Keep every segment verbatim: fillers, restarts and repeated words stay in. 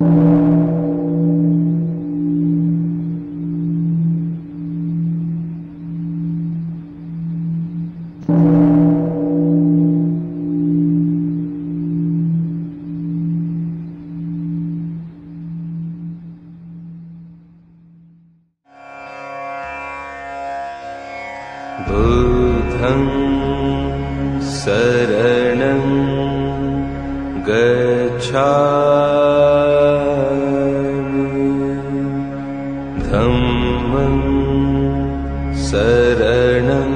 Buddham saranam gacchami, dhammam saranam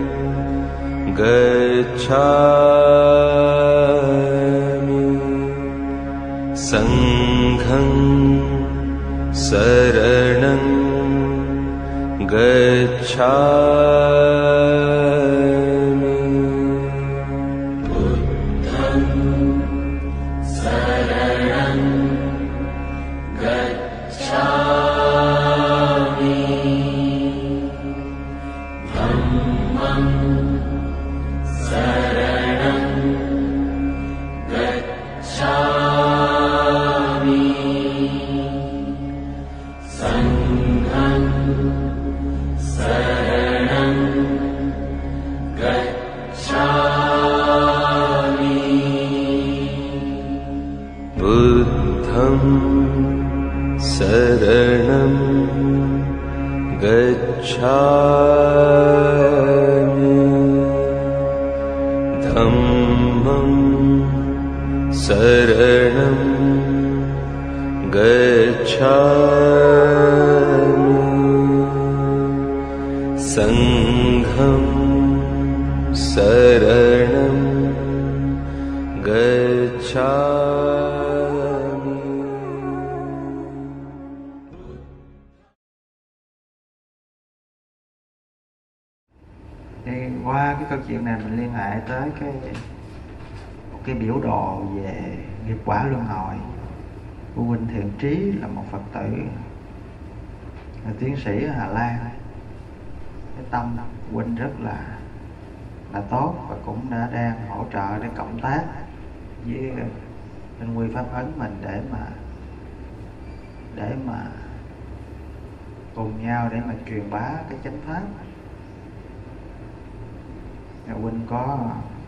gacchami, sangham saranam gacchami. Buddham saranam gacchami, dhammam saranam gacchami, sangham saranam gacchami. Buddham saranam gacchami, dhammam saranam gacchami, sangham saranam gacchami. Thì qua cái câu chuyện này mình liên hệ tới cái một cái biểu đồ về nghiệp quả luân hồi của huynh Thiện Trí, là một Phật tử, là tiến sĩ ở Hà Lan. Cái tâm huynh rất là là tốt và cũng đã đang hỗ trợ để cộng tác với Linh Quy Pháp Ấn mình để mà để mà cùng nhau để mà truyền bá cái chánh pháp. Huynh có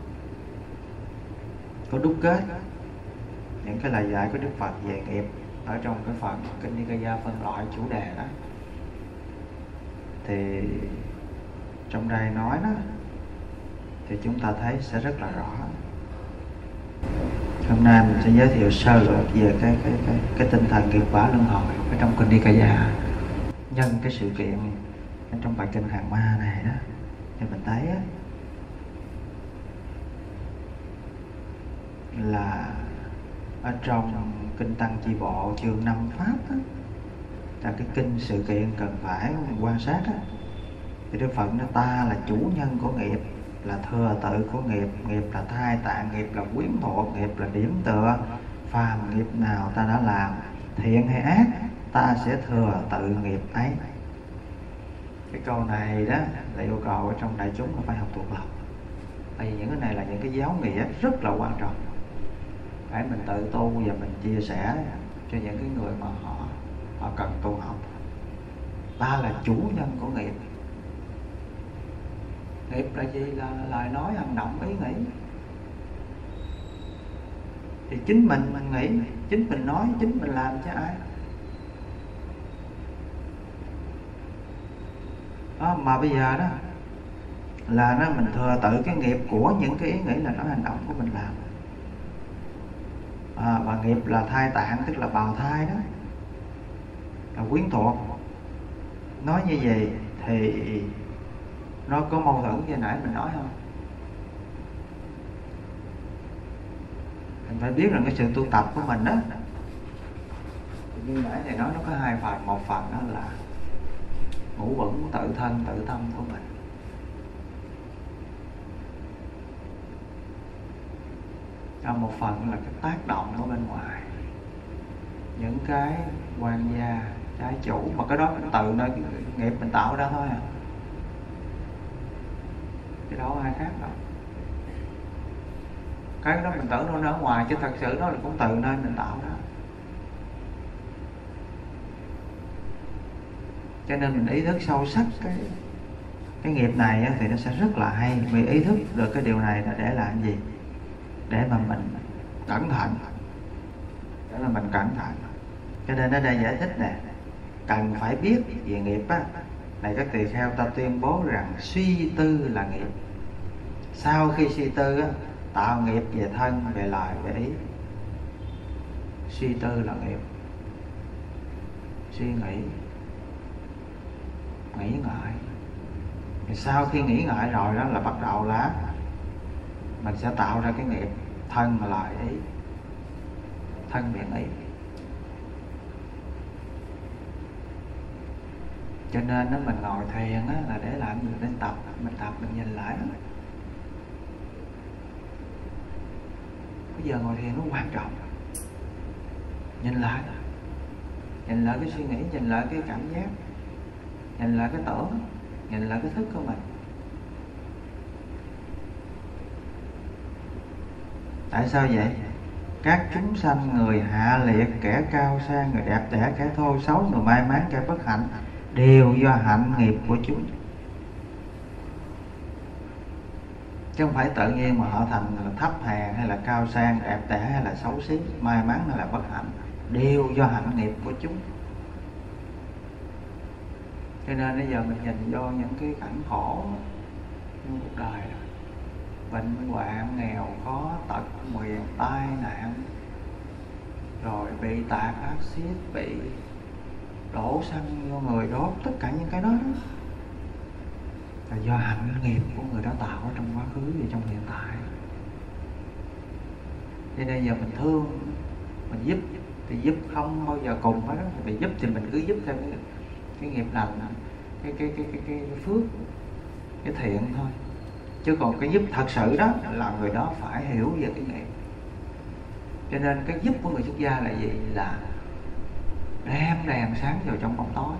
có đúc kết những cái lời dạy của Đức Phật về nghiệp ở trong cái phần Kinh Nikaya phân loại chủ đề đó. Thì trong đây nói đó thì chúng ta thấy sẽ rất là rõ. Hôm nay mình sẽ giới thiệu sơ lược về cái cái cái cái tinh thần nghiệp quả luân hồi ở trong Kinh Nikaya, nhân cái sự kiện ở trong bài kinh Hàng Ma này đó, thì mình thấy á, là ở trong kinh Tăng Chi Bộ chương năm pháp á, là cái kinh sự kiện cần phải quan sát á, thì Đức Phật nói ta là chủ nhân của nghiệp, là thừa tự của nghiệp, nghiệp là thai tạng, nghiệp là quyến thuộc, nghiệp là điểm tựa. Phàm nghiệp nào ta đã làm, thiện hay ác, ta sẽ thừa tự nghiệp ấy. Cái câu này đó là yêu cầu ở trong đại chúng là phải học thuộc lòng. Tại vì những cái này là những cái giáo nghĩa rất là quan trọng, phải mình tự tu và mình chia sẻ cho những cái người mà họ họ cần tu học. Ta là chủ nhân của nghiệp. Nghiệp là gì? Là lời nói, hành động, ý nghĩ. Thì chính mình mình nghĩ, chính mình nói, chính mình làm chứ ai. Đó, mà bây giờ đó là nó mình thừa tự cái nghiệp của những cái ý nghĩ, là nói, hành động của mình làm. À, và nghiệp là thai tạng, tức là bào thai đó, là quyến thuộc. Nói như vậy thì nó có mâu thuẫn như nãy mình nói không? Mình phải biết rằng cái sự tu tập của mình đó, như nãy thầy nói nó có hai phần. Một phần đó là ngũ vững tự thân tự tâm của mình. Còn một phần là cái tác động của bên ngoài, những cái quan gia, trái chủ, mà cái đó mình tự nơi nghiệp mình tạo ra thôi à, cái đó ai khác đâu. Cái đó mình tưởng nó ở ngoài, chứ thật sự nó là cũng từ nơi mình tạo ra. Cho nên mình ý thức sâu sắc cái cái nghiệp này á, thì nó sẽ rất là hay. Vì ý thức được cái điều này là để làm gì? Để mà mình cẩn thận, để mà mình cẩn thận. Cho nên ở đây giải thích nè, cần phải biết về nghiệp á. Này các tỳ kheo, ta tuyên bố rằng suy tư là nghiệp. Sau khi suy tư á, tạo nghiệp về thân, về lời, về ý. Suy tư là nghiệp. Suy nghĩ, nghĩ ngợi. Thì sau khi nghĩ ngợi rồi đó là bắt đầu là mình sẽ tạo ra cái nghiệp thân, lời, ý. Thân, miệng, ý. Cho nên đó, mình ngồi thiền á, là để làm gì? Để tập. Mình tập, mình nhìn lại. Bây giờ ngồi thiền nó quan trọng. Nhìn lại, nhìn lại cái suy nghĩ, nhìn lại cái cảm giác, nhìn lại cái tưởng, nhìn lại cái thức của mình. Tại sao vậy? Các chúng sanh, người hạ liệt, kẻ cao sang, người đẹp đẽ, kẻ thô xấu, người may mắn, kẻ bất hạnh, đều do hạnh nghiệp của chúng. Chứ không phải tự nhiên mà họ thành thấp hèn hay là cao sang, đẹp đẽ hay là xấu xí, may mắn hay là bất hạnh, đều do hạnh nghiệp của chúng. Cho nên bây giờ mình nhìn vô những cái cảnh khổ trong cuộc đời đó, bệnh hoạn, nghèo khó, tật nguyền, tai nạn, rồi bị tạt axit, bị đổ xăng vô người đốt, tất cả những cái đó, đó là do hạnh nghiệp của người đó tạo ở trong quá khứ và trong hiện tại. Cho nên giờ mình thương, mình giúp thì giúp không bao giờ cùng hết đó. Vì giúp thì mình cứ giúp theo cái, cái nghiệp lành, cái cái cái cái cái phước, cái thiện thôi. Chứ còn cái giúp thật sự đó là người đó phải hiểu về cái nghiệp. Cho nên cái giúp của người xuất gia là gì? Là đem đèn sáng vào trong bóng tối,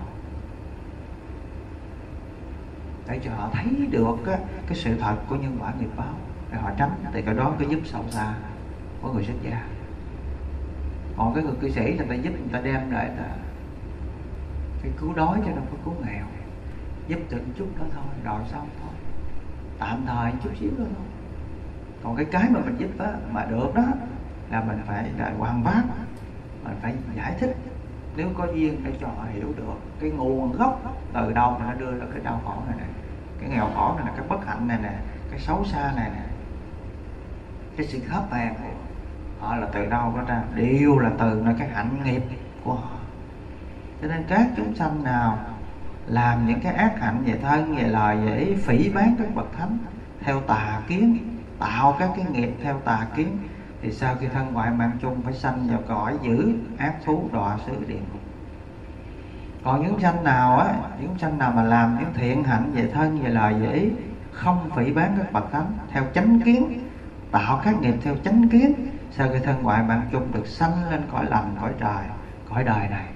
để cho họ thấy được cái, cái sự thật của nhân quả nghiệp báo, để họ tránh. Thì cái đó cái giúp sâu xa của người xuất gia. Còn cái người cư sĩ là người ta giúp, người ta đem lại là cái cứu đói cho đâu có cứu nghèo, giúp được một chút đó thôi, rồi xong thôi, tạm thời chút xíu đó thôi. Còn cái cái mà mình giúp á, mà được đó là mình phải là hoàn phát, mình phải giải thích, nếu có duyên để cho họ hiểu được cái nguồn gốc từ đâu mà nó đưa ra cái đau khổ này nè, cái nghèo khổ này nè, cái bất hạnh này nè, cái xấu xa này nè, cái sự thấp hèn của họ là từ đâu đó ra, đều là từ nơi cái hạnh nghiệp của họ. Cho nên các chúng sanh nào làm những cái ác hạnh về thân, về lời, về ý, phỉ báng các bậc thánh theo tà kiến, tạo các cái nghiệp theo tà kiến, thì sau khi thân ngoại mạng chung phải sanh vào cõi dữ ác thú, đọa xứ địa ngục. Còn những sanh nào á, những sanh nào mà làm những thiện hạnh về thân, về lời, về ý, không phỉ báng các bậc thánh theo chánh kiến, tạo các nghiệp theo chánh kiến, sau khi thân ngoại mạng chung được sanh lên cõi lành, cõi trời, cõi đời này.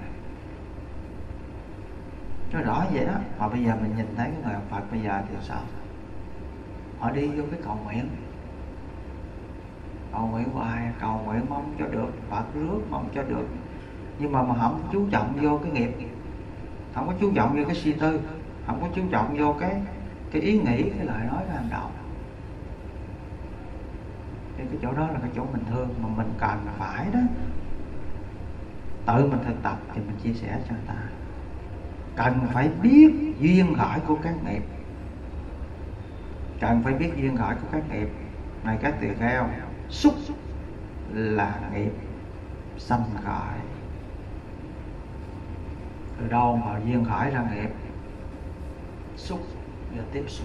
Nó rõ vậy đó. Mà bây giờ mình nhìn thấy cái người học Phật bây giờ thì sao? Họ đi vô cái cầu nguyện, cầu nguyện hoài, cầu nguyện mong cho được Phật rước, mong cho được, nhưng mà mà không chú trọng vô cái nghiệp, không có chú trọng vô cái suy tư, không có chú trọng vô cái cái ý nghĩ, cái lời nói, cái hành động. Thì cái chỗ đó là cái chỗ mình thương mà mình cần phải đó, tự mình thực tập thì mình chia sẻ cho người ta. Cần phải biết duyên khởi của các nghiệp, cần phải biết duyên khởi của các nghiệp này các tỳ kheo. Xúc là nghiệp sanh khởi, từ đâu mà duyên khởi ra nghiệp? Xúc và tiếp xúc.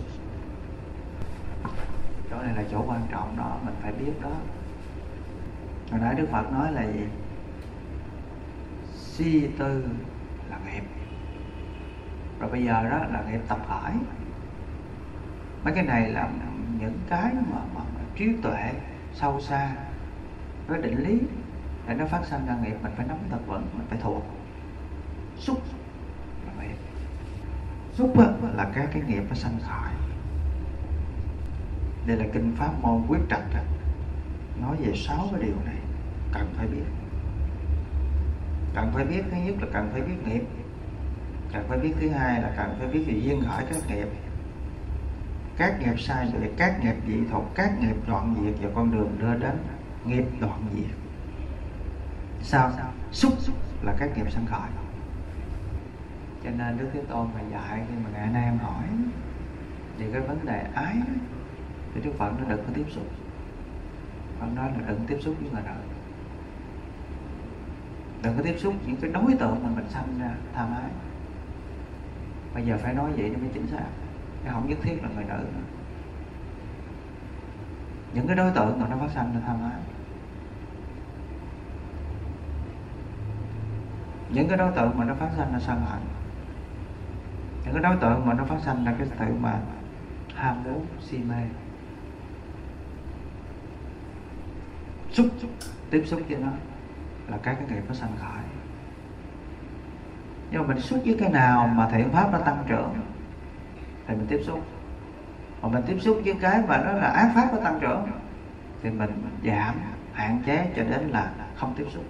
Chỗ này là chỗ quan trọng đó, mình phải biết đó. Hồi nãy Đức Phật nói là gì? Suy tư là nghiệp. Rồi bây giờ đó là nghiệp tập khởi. Mấy cái này là những cái mà, mà, mà trí tuệ sâu xa với định lý để nó phát sinh ra nghiệp, mình phải nắm thật vững, mình phải thuộc. Xúc là nghiệp. Xúc là các cái nghiệp nó sanh khởi. Đây là kinh Pháp Môn Quyết Trạch nói về sáu cái điều này, cần phải biết. Cần phải biết, thứ nhất là cần phải biết nghiệp, Cần phải biết thứ hai là cần phải biết về duyên khởi các nghiệp, các nghiệp sai biệt, các nghiệp dị thục, các nghiệp đoạn diệt và con đường đưa đến nghiệp đoạn diệt. Sao? Xúc là các nghiệp sanh khởi. Cho nên Đức Thế Tôn mà dạy khi mà Ngài Nam hỏi về cái vấn đề ái đó, thì Đức Phật nó đừng có tiếp xúc. Phật nói là đừng tiếp xúc với người đời, đừng có tiếp xúc những cái đối tượng mà mình sanh ra tham ái. Bây giờ phải nói vậy nó mới chính xác, chứ không nhất thiết là người nữ nữa. Những cái đối tượng mà nó phát sanh ra tham ái, những cái đối tượng mà nó phát sanh ra sân hận, những cái đối tượng mà nó phát sanh ra cái tự mà ham muốn si mê, xúc tiếp xúc với nó là các cái nghiệp nó sanh khởi. Nhưng mà mình xúc với cái nào mà thiện pháp nó tăng trưởng thì mình tiếp xúc, mà mình tiếp xúc với cái mà nó là ác pháp nó tăng trưởng thì mình giảm, hạn chế cho đến là không tiếp xúc.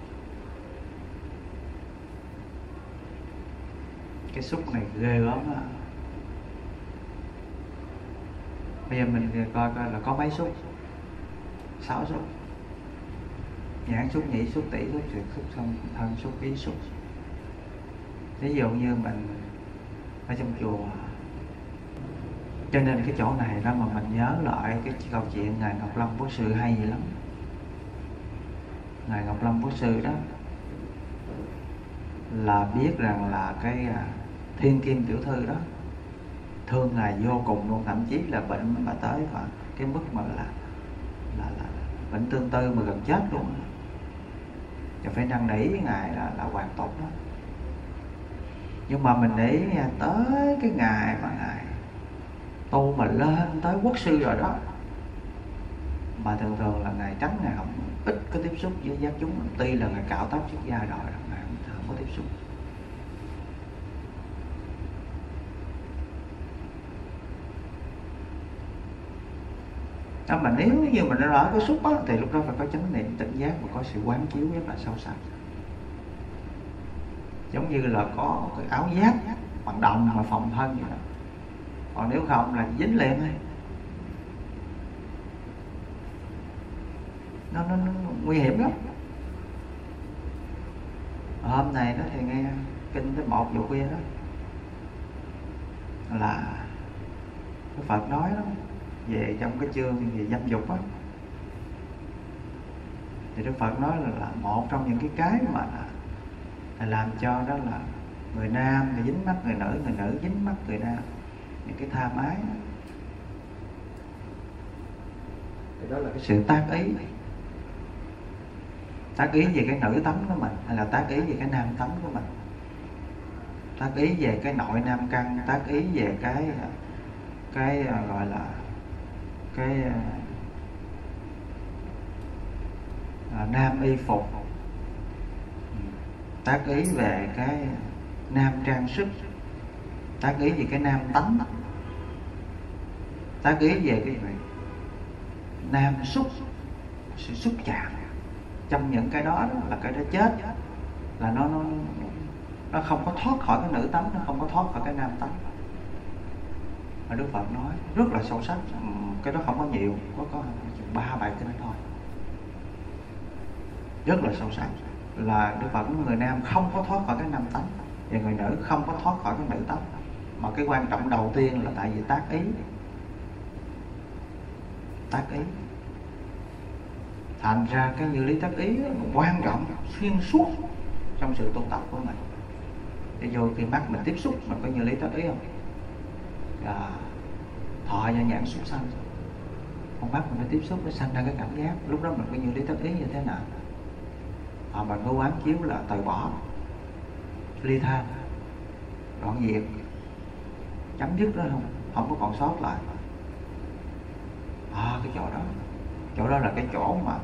Cái xúc này ghê lắm á. Bây giờ mình coi coi là có mấy xúc? Sáu xúc: nhãn xúc, nhĩ xúc, tỷ xúc, thiệt xúc, thân, thân xúc, ý xúc. Ví dụ như mình ở trong chùa, cho nên cái chỗ này đó mà mình nhớ lại cái câu chuyện Ngài Ngọc Lâm Quốc Sư hay vậy lắm. Ngài Ngọc Lâm Quốc Sư đó là biết rằng là cái Thiên Kim Tiểu Thư đó thương Ngài vô cùng luôn, thậm chí là bệnh mà tới khoảng cái mức mà là là, là bệnh tương tư mà gần chết luôn, cho phải năn nỉ với Ngài là, là hoàn tục đó. Nhưng mà mình nghĩ tới cái ngày mà Ngài tu mà lên tới quốc sư rồi đó, mà thường thường là Ngài tránh, Ngài không ít có tiếp xúc với giác chúng. Tuy là Ngài cạo tóc xuất gia rồi, Ngài không có tiếp xúc. Đó, mà nếu như mình đã lỡ có xúc á, thì lúc đó phải có chánh niệm tỉnh giác và có sự quán chiếu rất là sâu sắc. Giống như là có cái áo giáp bằng đồng mà phòng thân vậy đó. Còn nếu không là dính liền thôi. Nó, nó, nó nguy hiểm lắm. Hôm nay đó thì nghe kinh tới một giờ khuya đó là cái Phật nói đó, về trong cái chương về dâm dục á, thì Đức Phật nói là, là một trong những cái cái mà là làm cho đó là người nam thì dính mắt người nữ, người nữ dính mắt người nam, những cái tham ái đó. Thì đó là cái sự tác ý, tác ý về cái nữ tánh của mình hay là tác ý về cái nam tánh của mình, tác ý về cái nội nam căn, tác ý về cái cái gọi là cái à, nam y phục, tác ý về cái nam trang sức, tác ý về cái nam tánh, tác ý về cái gì? Nam xúc, sự xúc chạm. Trong những cái đó, đó là cái đó chết, là nó nó nó không có thoát khỏi cái nữ tánh, nó không có thoát khỏi cái nam tánh. Mà Đức Phật nói rất là sâu sắc, cái đó không có nhiều, có có ba bài kinh thôi, rất là sâu sắc. Là Đức Phật nói người nam không có thoát khỏi cái nam tánh, và người nữ không có thoát khỏi cái nữ tánh. Mà cái quan trọng đầu tiên là tại vì tác ý, tác ý. Thành ra cái như lý tác ý đó, quan trọng xuyên suốt trong sự tu tập của mình. Để vô khi mắt mình tiếp xúc mà có như lý tác ý không? À, thọ và nhãn xúc sanh, con mắt mình nó tiếp xúc nó sanh ra cái cảm giác, lúc đó mình có như lý tác ý như thế nào? À, mình có quán chiếu là từ bỏ, ly tham, đoạn diệt, chấm dứt đó, không không có còn sót lại. À, cái chỗ đó, chỗ đó là cái chỗ mà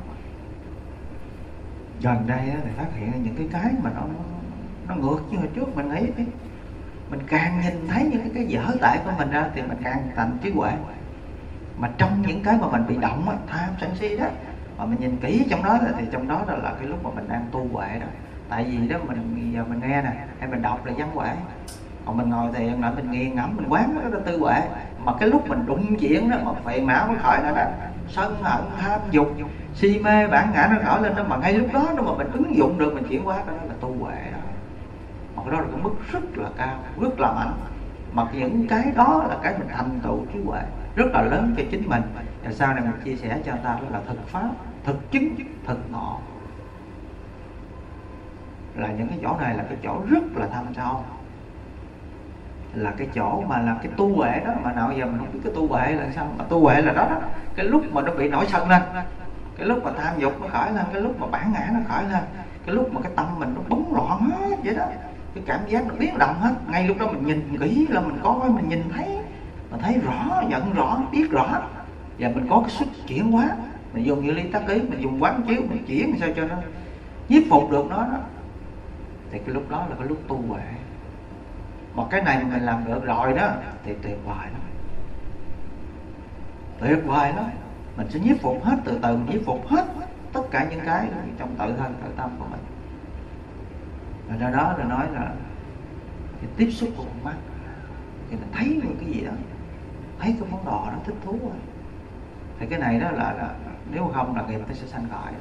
gần đây á, thì phát hiện những cái cái mà nó nó ngược như hồi trước mình nghĩ. Mình càng nhìn thấy những cái, cái dở tệ của mình ra thì mình càng thành trí huệ. Mà trong những cái mà mình bị động á, tham sân si đó, mà mình nhìn kỹ trong đó thì trong đó là cái lúc mà mình đang tu huệ đó. Tại vì đó mình giờ mình nghe nè hay mình đọc là văn huệ, Còn mình ngồi thiền lại mình nghiền ngẫm mình quán nó tư huệ, mà cái lúc mình đụng chuyện đó mà phiền não nó khởi nó đó, sân hận tham dục si mê bản ngã nó khởi lên đó, mà ngay lúc đó đó mà mình ứng dụng được mình chuyển hóa đó là tu huệ đó. Mà cái đó là cái mức rất là cao, rất là mạnh. Mà những cái đó là cái mình thành tựu trí huệ rất là lớn cho chính mình. Và sau này mình chia sẻ cho người ta đó là thực pháp, thực chứng, thực ngộ. Là những cái chỗ này là cái chỗ rất là thâm sâu, là cái chỗ mà là cái tu huệ đó. Mà nào giờ mình không biết cái tu huệ là sao. Mà tu huệ là đó đó, cái lúc mà nó bị nổi sân lên, cái lúc mà tham dục nó khởi lên, cái lúc mà bản ngã nó khởi lên, cái lúc mà cái tâm mình nó bấn loạn hết vậy đó, cái cảm giác nó biến động hết. Ngay lúc đó mình nhìn kỹ là mình có mình nhìn thấy, mình thấy rõ, nhận rõ, biết rõ, và mình có cái sức chuyển hóa. Mình dùng như lý tác ý, mình dùng quán chiếu, mình chuyển sao cho nó nhiếp phục được nó đó. Thì cái lúc đó là cái lúc tu huệ. Một cái này mình làm được rồi đó thì tuyệt vời lắm, tuyệt vời lắm. Mình sẽ nhiếp phục hết, từ từ mình nhiếp phục hết tất cả những cái trong tự thân tự tâm của mình. Rồi do đó là nói là cái tiếp xúc của con mắt thì mình thấy được cái gì đó, thấy cái món đồ đó thích thú rồi. Thì cái này đó là, là nếu không là nghiệp nó sẽ sanh khởi.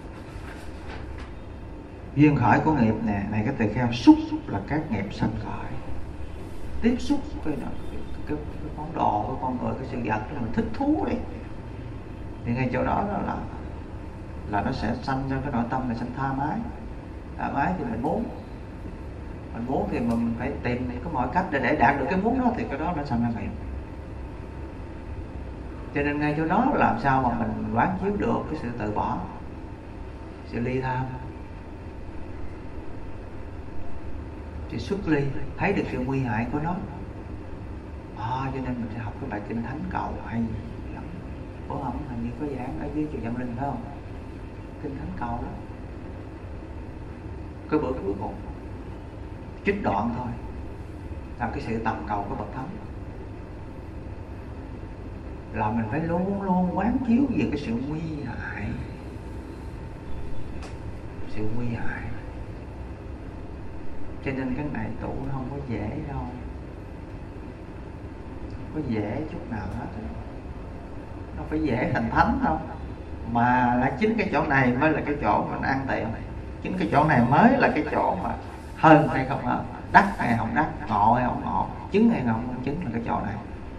Duyên khởi của nghiệp nè, này cái từ kheo xúc là các nghiệp sanh khởi. Tiếp xúc với nó, cái, cái, cái món đồ của con người, cái sự vật đó mình thích thú đi, thì ngay chỗ đó đó là là nó sẽ sanh ra cái nội tâm này, sanh tham ái. Tham ái thì mình muốn, mình muốn thì mình phải tìm có mọi cách để để đạt được cái muốn đó, thì cái đó nó sanh ra nghiệp. Cho nên ngay chỗ đó làm sao mà mình quán chiếu được cái sự từ bỏ, sự ly tham, sự xuất ly, thấy được sự nguy hại của nó. À, cho nên mình sẽ học cái bài kinh Thánh Cầu hay lắm. Bố ông hình như có giảng ở dưới chùa Vạn Linh phải không? Kinh Thánh Cầu đó, cái bữa cuối cùng trích đoạn thôi, là cái sự tầm cầu của bậc thánh. Là mình phải luôn luôn quán chiếu về cái sự nguy hại, sự nguy hại. Cho nên cái này tụ nó không có dễ đâu, không có dễ chút nào hết. Nó phải dễ thành thánh đâu. Mà là chính cái chỗ này mới là cái chỗ mình ăn tiện. Chính cái chỗ này mới là cái chỗ mà hơn hay không hơn, đắc hay không đắc, ngộ hay không ngộ, chứng hay không chứng, là cái chỗ này.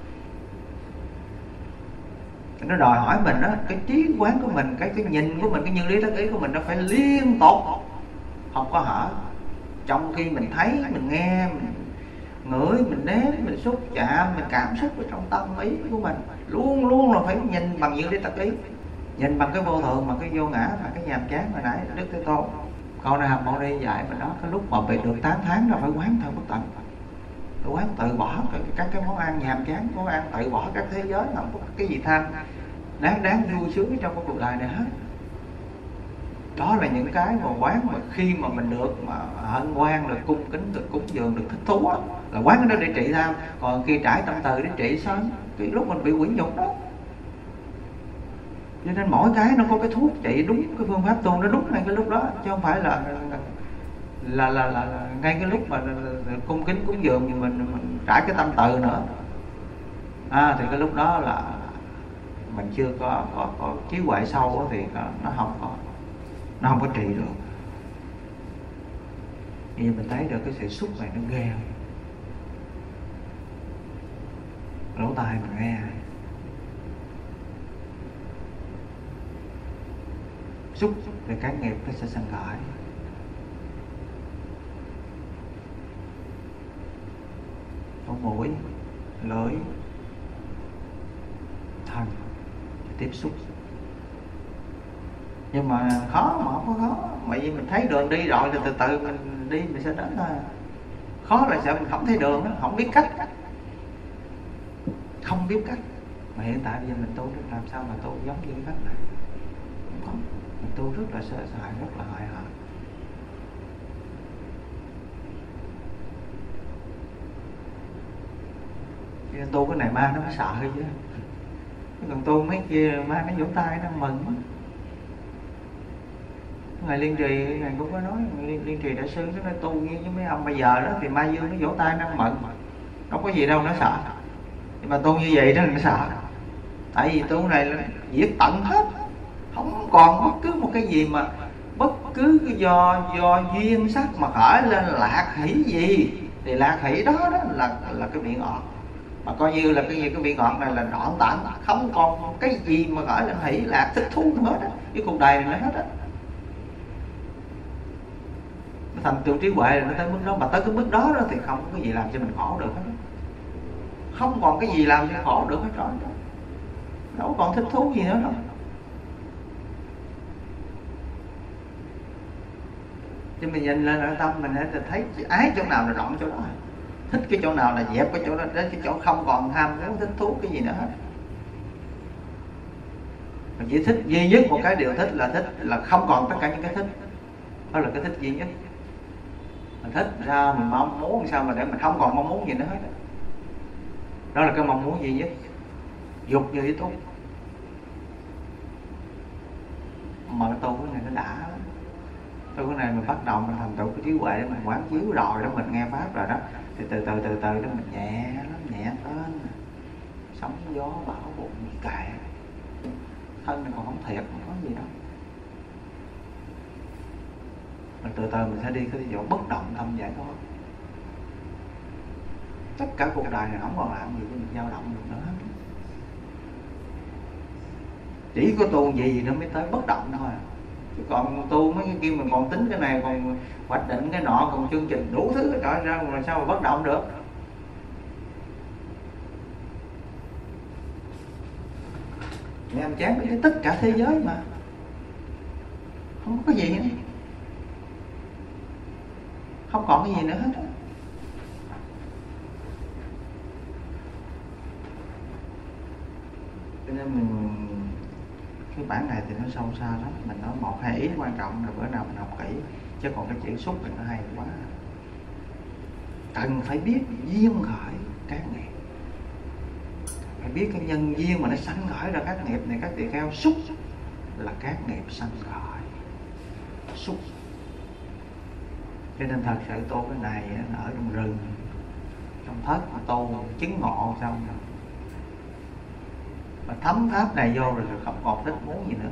Nó đòi hỏi mình đó, cái trí quán của mình, cái cái nhìn của mình, cái như lý tác ý của mình nó phải liên tục, không có hở. Trong khi mình thấy, mình nghe, mình ngửi, mình nếm, mình xúc chạm, mình cảm xúc ở trong tâm ý của mình, luôn luôn là phải nhìn bằng như lý tác ý, nhìn bằng cái vô thường, bằng cái vô ngã, bằng cái nhàm chán hồi nãy Đức Thế Tôn câu này Hàm Mâu Ni dạy mình đó. Cái lúc mà bị được tám tháng là phải quán thân bất tận, phải quán từ bỏ các, các cái món ăn nhàm chán, món ăn từ bỏ các thế giới, không có cái gì tham đáng đáng vui sướng trong cái cuộc đời này hết. Đó là những cái mà quán mà khi mà mình được mà hân hoan, được cung kính, được cúng dường, được thích thú đó, là quán cái đó để trị tham. Còn khi trải tâm từ để trị sân, cái lúc mình bị quyển dục đó. Cho nên mỗi cái nó có cái thuốc trị đúng, cái phương pháp tu nó đúng ngay cái lúc đó, chứ không phải là là là, là, là ngay cái lúc mà cung kính cúng dường thì mình, mình trải cái tâm từ nữa. À, thì cái lúc đó là mình chưa có có, có trí huệ sâu đó, thì nó không có nó không có trị được. Vì mình thấy được cái sự xúc này nó ghê, lỗ tai mình nghe xúc về cái nghiệp nó sẽ sanh khởi. Có mũi, lưỡi, thân tiếp xúc. Nhưng mà khó mà không có khó, bởi vì mình thấy đường đi rồi thì từ từ mình đi mình sẽ đến thôi. Khó là sợ mình không thấy đường đó, không biết cách, không biết cách. Mà hiện tại bây giờ mình tu làm sao mà tu giống như cái cách này? Không có. Mình tu rất là sợ hãi, rất là hại hợt. Cho nên tu cái này ma nó mới sợ chứ. Còn tu mấy kia ma nó vỗ tay nó mừng. Ngài Liên Trì, Ngài cũng có nói, Liên, Liên Trì Đại Sư nó nói tu như với mấy ông bây giờ đó thì Mai Dương nó vỗ tay năng mận, đâu có gì đâu nó sợ. Nhưng mà tu như vậy đó nó sợ. Tại vì tu này là diệt tận hết, không còn bất cứ một cái gì mà bất cứ do do duyên sắc mà khởi lên lạc hỷ gì thì lạc hỷ đó đó là là cái vị ngọt. Mà coi như là cái gì cái vị ngọt này là đoạn tản, không còn cái gì mà khởi lên hỷ lạc thích thú nữa hết á, cái cuộc đời này nó hết á. Thành tựu trí huệ là nó tới mức đó, mà tới cái mức đó, đó thì không có gì làm cho mình khổ được hết đó. Không còn cái gì làm cho khổ được hết rồi đó. Đâu còn thích thú gì nữa đâu. Chứ mình nhìn lên ở tâm mình thấy ái chỗ nào là đoạn chỗ đó, thích cái chỗ nào là dẹp cái chỗ đó, đến cái chỗ không còn ham muốn thích thú cái gì nữa hết. Mình chỉ thích duy nhất một cái điều thích là thích là không còn tất cả những cái thích. Đó là cái thích duy nhất. Mình thích ra mình mong muốn sao mà để mình không còn mong muốn gì nữa hết. Đó là cái mong muốn duy nhất. Dục như ý tốt. Mà cái tu cái này nó đã lắm. Tu cái này mình bắt đầu mình thành tựu cái trí huệ để mình quán chiếu rồi đó, mình nghe pháp rồi đó, thì từ từ từ từ đó mình nhẹ lắm, nhẹ tên, sóng gió bão bụng kệ, thân này còn không thiệt, không có gì đâu. Mình từ từ mình sẽ đi cái chỗ bất động tâm giải thoát. Tất cả cuộc đời này không còn làm gì cho mình dao động được nữa. Chỉ có tu gì nó mới tới bất động thôi. Chứ còn tu mấy cái kia mình còn tính cái này, còn hoạch định cái nọ, còn chương trình đủ thứ cái trời ra, mà sao mà bất động được. Mẹ em chán với tất cả thế giới mà không có cái gì nữa, không còn cái gì nữa hết. Cho nên mình cái bản này thì nó sâu xa lắm. Mình nói một hai ý quan trọng là bữa nào mình học kỹ, chứ còn cái chữ xúc thì nó hay quá. Cần phải biết duyên khởi các nghiệp, phải biết cái nhân duyên mà nó sanh khởi ra các nghiệp này. Các tỳ kheo, xúc là các nghiệp sanh khởi, xúc. Cho nên thật sự tu cái này nó ở trong rừng, trong thất tu chứng ngộ xong rồi mà thấm pháp này vô rồi thì không còn thích muốn gì nữa.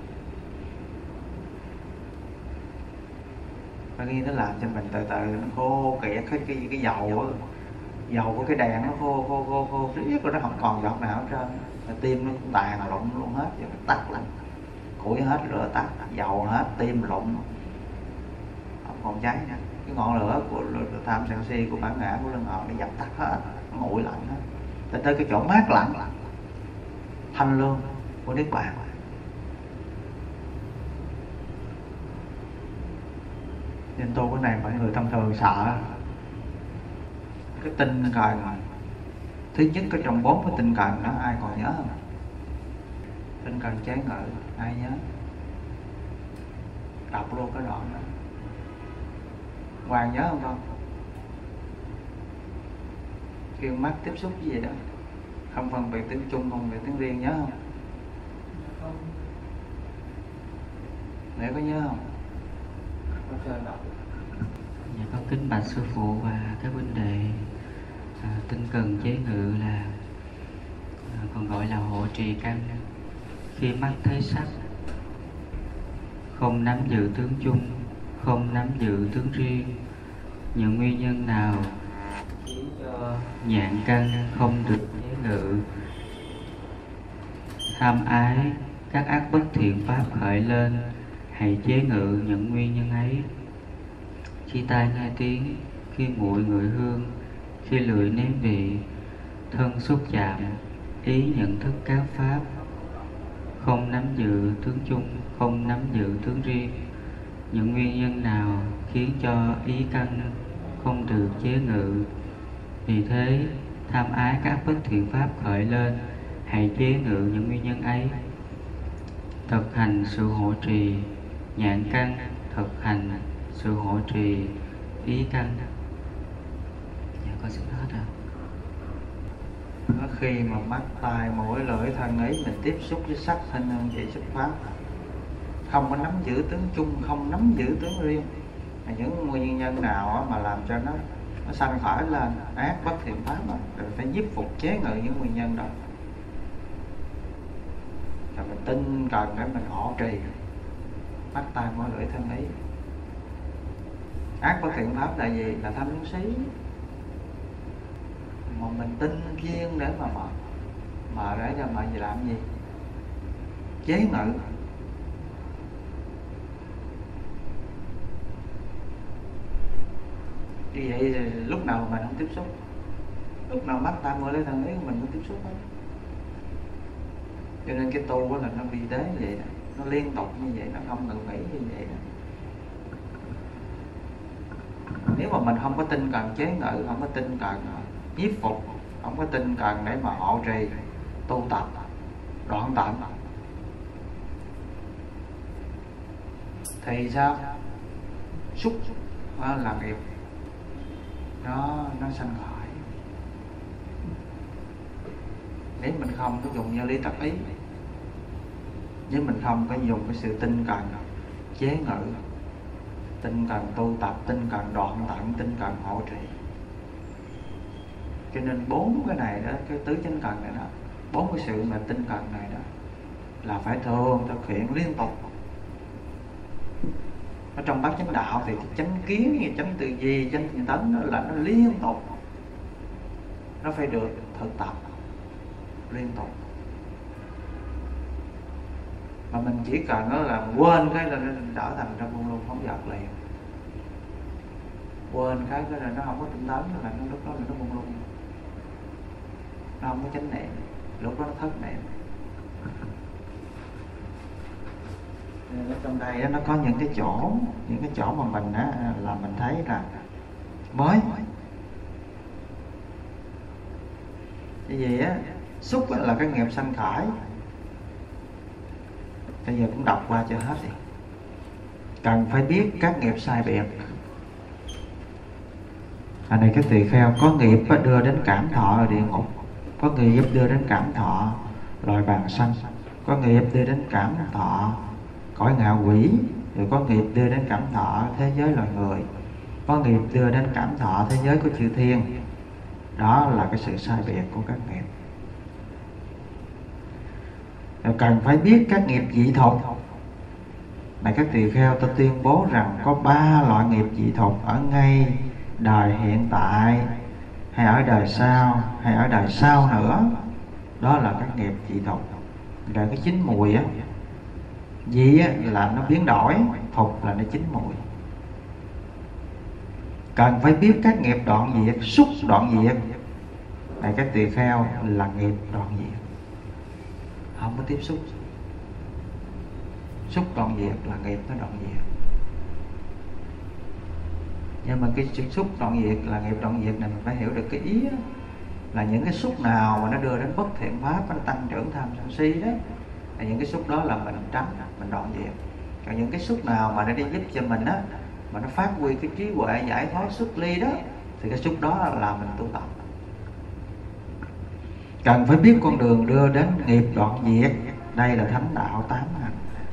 Và khi nó làm cho mình từ từ nó khô kiệt cái cái cái dầu á, dầu của cái đèn nó khô khô khô khô riết rồi nó không còn giọt nào hết trơn. Tim nó cũng tàn lụng luôn hết, rồi tắt lại, củi hết lửa tắt, dầu hết, tim lụng, không còn cháy nữa. Cái ngọn lửa của tham sân si của bản ngã của luân hồi nó dập tắt hết, nó nguội lạnh hết, tới tới cái chỗ mát lạnh thanh lương của Niết Bàn. Nên tu cái này mọi người thông thường sợ cái tinh cần. Thứ nhất cái trong bốn cái tinh cần đó ai còn nhớ không? Tinh cần chế ngự ai nhớ? Đọc luôn cái đoạn đó. Hoàng nhớ không con? Kêu mắt tiếp xúc với gì đó, không phân biệt tiếng chung, không phân biệt tiếng riêng, nhớ không? Để có nhớ không? Dạ con kính bạch sư phụ và các huynh đệ. à, Tinh cần chế ngự là à, còn gọi là hộ trì căn. Khi mắt thấy sắc, không nắm giữ tướng chung, không nắm giữ tướng riêng. Những nguyên nhân nào khiến cho nhạn căn không được chế ngự? Tham ái, các ác bất thiện pháp khởi lên, hãy chế ngự những nguyên nhân ấy. Khi tai nghe tiếng, khi mũi ngửi hương, khi lưỡi nếm vị, thân xúc chạm, ý nhận thức các pháp, không nắm giữ tướng chung, không nắm giữ tướng riêng. Những nguyên nhân nào khiến cho ý căn không được chế ngự? Vì thế, tham ái các bất thiện pháp khởi lên, hãy chế ngự những nguyên nhân ấy. Thực hành sự hộ trì nhạn căn, thực hành sự hộ trì ý căn. Dạ con xin hết rồi. Khi mà mắt, tai, mũi, lưỡi, thân ý mình tiếp xúc với sắc, thanh âm, vị, xúc pháp, không có nắm giữ tướng chung, không nắm giữ tướng riêng. Những nguyên nhân nào mà làm cho nó nó sanh khởi lên ác bất thiện pháp đó, rồi phải nhiếp phục chế ngự những nguyên nhân đó, rồi mình tinh cần để mình hộ trì mắt tai mũi lưỡi thân ý. Ác bất thiện pháp là gì? Là tham sân si. Mà mình tinh kiên để mà mở mở để cho mà gì làm gì? Chế ngự. Như vậy thì lúc nào mình không tiếp xúc, lúc nào mắt tai mũi lưỡi thân ý của mình không tiếp xúc hết. Cho nên cái tu đó là nó vi tế như vậy đó, nó liên tục như vậy, nó không ngừng nghỉ như vậy đó. Nếu mà mình không có tinh cần chế ngự, không có tinh cần nhiếp phục, không có tinh cần để mà hộ trì, tu tập, đoạn tận, thì sao? Xúc là nghiệp nó nó sanh khởi. Nếu mình không có dùng như lý tác ý, nếu mình không có dùng cái sự tinh cần chế ngự, tinh cần tu tập, tinh cần đoạn tận, tinh cần hộ trì. Cho nên bốn cái này đó, cái tứ chánh cần này đó, bốn cái sự mà tinh cần này đó là phải thường thực hiện liên tục. Ở trong bát chánh đạo thì cái chánh kiến, như chánh tư duy, chánh tinh tấn đó là nó liên tục, nó phải được thực tập liên tục. Mà mình chỉ cần đó là quên cái là nó trở thành ra buông lung phóng dật liền. Quên cái cái là nó không có tinh tấn, là nó lúc đó là nó buông lung, nó không có chánh niệm, lúc đó nó thất niệm. Ở trong đây đó, nó có những cái chỗ, những cái chỗ mà mình á, là mình thấy là mới. Cái gì á, xúc á, là cái nghiệp sanh khởi. Bây giờ cũng đọc qua cho hết đi. Cần phải biết các nghiệp sai biệt. Ở này cái tỳ kheo, có nghiệp đưa đến cảm thọ ở địa ngục, có nghiệp đưa đến cảm thọ loài bàn sanh, có nghiệp đưa đến cảm thọ cõi ngạ quỷ, rồi có nghiệp đưa đến cảm thọ thế giới loài người, có nghiệp đưa đến cảm thọ thế giới của chư thiên. Đó là cái sự sai biệt của các nghiệp. Rồi cần phải biết các nghiệp dị thục. Này các tỳ kheo, tôi tuyên bố rằng có ba loại nghiệp dị thục ở ngay đời hiện tại, hay ở đời sau, hay ở đời sau nữa. Đó là các nghiệp dị thục. Rồi cái chín mùi á, dị á, là nó biến đổi, thục là nó chín mùi. Cần phải biết các nghiệp đoạn diệt, xúc đoạn diệt. Này các tỳ kheo, là nghiệp đoạn diệt, không có tiếp xúc. Xúc đoạn diệt là nghiệp nó đoạn diệt. Nhưng mà cái xúc đoạn diệt là nghiệp đoạn diệt này mình phải hiểu được cái ý đó, là những cái xúc nào mà nó đưa đến bất thiện pháp, nó tăng trưởng tham sân si đấy, là những cái xúc đó là mình tránh, mình đoạn diệt. Còn những cái xúc nào mà nó đi giúp cho mình á, mà nó phát huy cái trí huệ giải thoát xuất ly đó, thì cái xúc đó là mình tu tập. Cần phải biết con đường đưa đến nghiệp đoạn diệt. Đây là thánh đạo tám hành,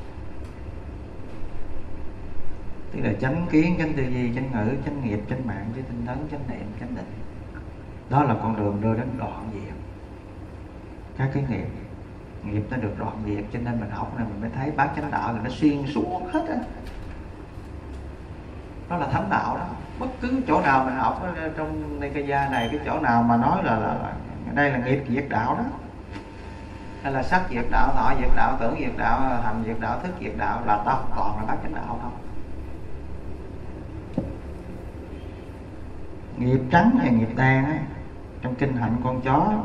tức là chánh kiến, chánh tư duy, chánh ngữ, chánh nghiệp, chánh mạng, chánh tinh tấn, chánh niệm, chánh định. Đó là con đường đưa đến đoạn diệt các cái nghiệp. Nghiệp nó được đoạn diệt, cho nên mình học này mình mới thấy bát chánh đạo là nó xuyên suốt hết á. Đó là thánh đạo đó. Bất cứ chỗ nào mình học trong Nikaya này, cái chỗ nào mà nói là, là, là đây là nghiệp diệt đạo đó, hay là sắc diệt đạo, thọ diệt đạo, tưởng diệt đạo, hành diệt đạo, thức diệt đạo, là tao còn là bát chánh đạo không. Nghiệp trắng hay nghiệp đen ấy, trong kinh hạnh con chó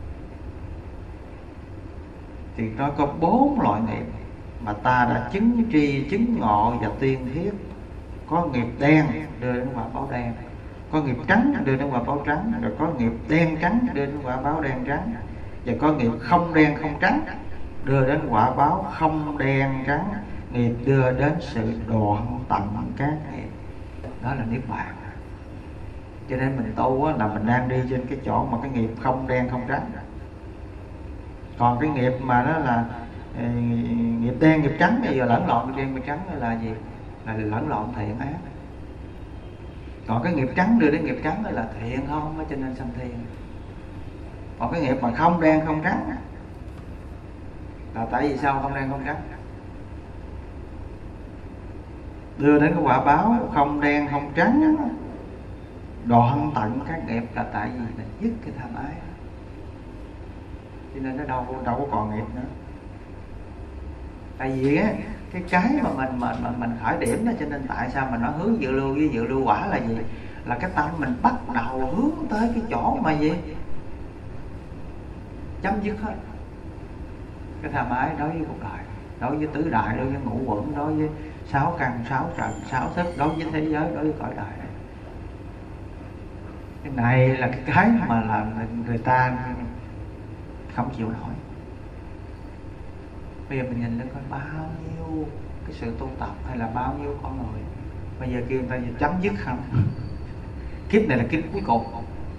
thì nó có bốn loại nghiệp mà ta đã chứng tri, chứng ngộ và tuyên thiết. Có nghiệp đen đưa đến quả báo đen, có nghiệp trắng đưa đến quả báo trắng, rồi có nghiệp đen trắng đưa đến quả báo đen trắng, và có nghiệp không đen không trắng đưa đến quả báo không đen trắng. Nghiệp đưa đến sự đoạn tận các nghiệp. Đó là niết bàn. Cho nên mình tu á, là mình đang đi trên cái chỗ mà cái nghiệp không đen không trắng. Còn cái nghiệp mà đó là nghiệp đen nghiệp trắng bây giờ lẫn lộn nghiệp đen nghiệp trắng là gì? Là lẫn lộn thiện ác. Còn cái nghiệp trắng đưa đến nghiệp trắng là thiện không, cho nên sanh thiên. Còn cái nghiệp mà không đen không trắng là tại vì sao không đen không trắng? Đưa đến cái quả báo không đen không trắng, đoạn tận các nghiệp là tại vì là dứt cái tham ái, cho nên nó đâu đâu có còn nghiệp nữa. Tại vì á cái cái mà mình mình mình, mình khởi điểm đó, cho nên tại sao mình nói hướng dự lưu với dự lưu quả là gì? Là cái tâm mình bắt đầu hướng tới cái chỗ mà gì? Chấm dứt hết cái tham ái đối với cuộc đời, đối với tứ đại, đối với ngũ uẩn, đối với sáu căn, sáu trần, sáu thức, đối với thế giới, đối với cõi đời này. Cái này là cái cái mà là người ta không chịu nổi. Bây giờ mình nhìn lên coi bao nhiêu cái sự tu tập hay là bao nhiêu con người bây giờ kêu người ta gì chấm dứt không? Kiếp này là kiếp cuối cùng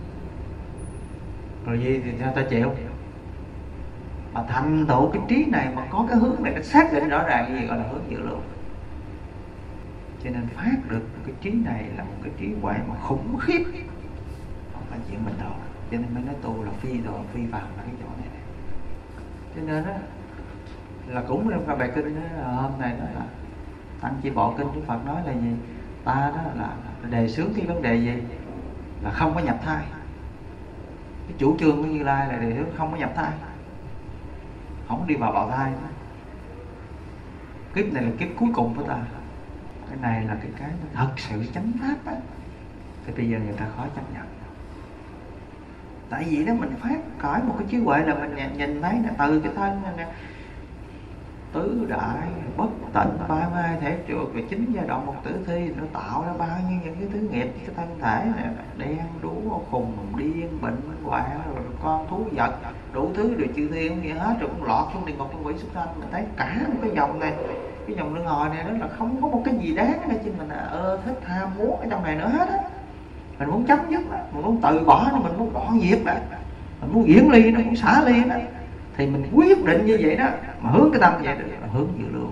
rồi gì thì sao ta chịu? Mà thành tựu cái trí này mà có cái hướng này, cái xác định rõ ràng cái gì gọi là hướng dự lưu. Cho nên phát được cái trí này là một cái trí huệ mà khủng khiếp, không phải chuyện bình thường. Cho nên mới nói tu là phi thường, phi phàm là cái chỗ này này. Cho nên đó là cũng trong bài kinh đó, là hôm nay đó là Tăng Chi Bộ Kinh Đức Phật nói là gì? Ta đó là đề xướng cái vấn đề gì? Là không có nhập thai. Cái chủ trương của Như Lai là đề xướng không có nhập thai, không đi vào bào thai. Kiếp này là kiếp cuối cùng của ta. Cái này là cái cái thật sự chánh pháp á, thì bây giờ người ta khó chấp nhận. Tại vì đó mình phát khởi một cái trí huệ là mình nhìn thấy là từ cái thân này nè, tứ đại bất tận ba mươi hai thể trượt và chín giai đoạn một tử thi, nó tạo ra bao nhiêu những cái thứ nghiệp, cái thân thể này đen đú khùng điên bệnh hoạn rồi con thú vật đủ thứ rồi chư thiên gì hết, rồi cũng lọt xuống địa ngục, con quỷ súc sanh. Mình thấy cả một cái dòng này, cái dòng luân hồi này đó là không có một cái gì đáng để cho mình ơ thích ham muốn ở trong này nữa hết á. Mình muốn chấm dứt, mình muốn từ bỏ, mình muốn đoạn diệt đó, mình muốn diễn ly, nó muốn xả ly đó, thì mình quyết định như vậy đó, mà hướng cái tâm vậy đó, là hướng dự lưu,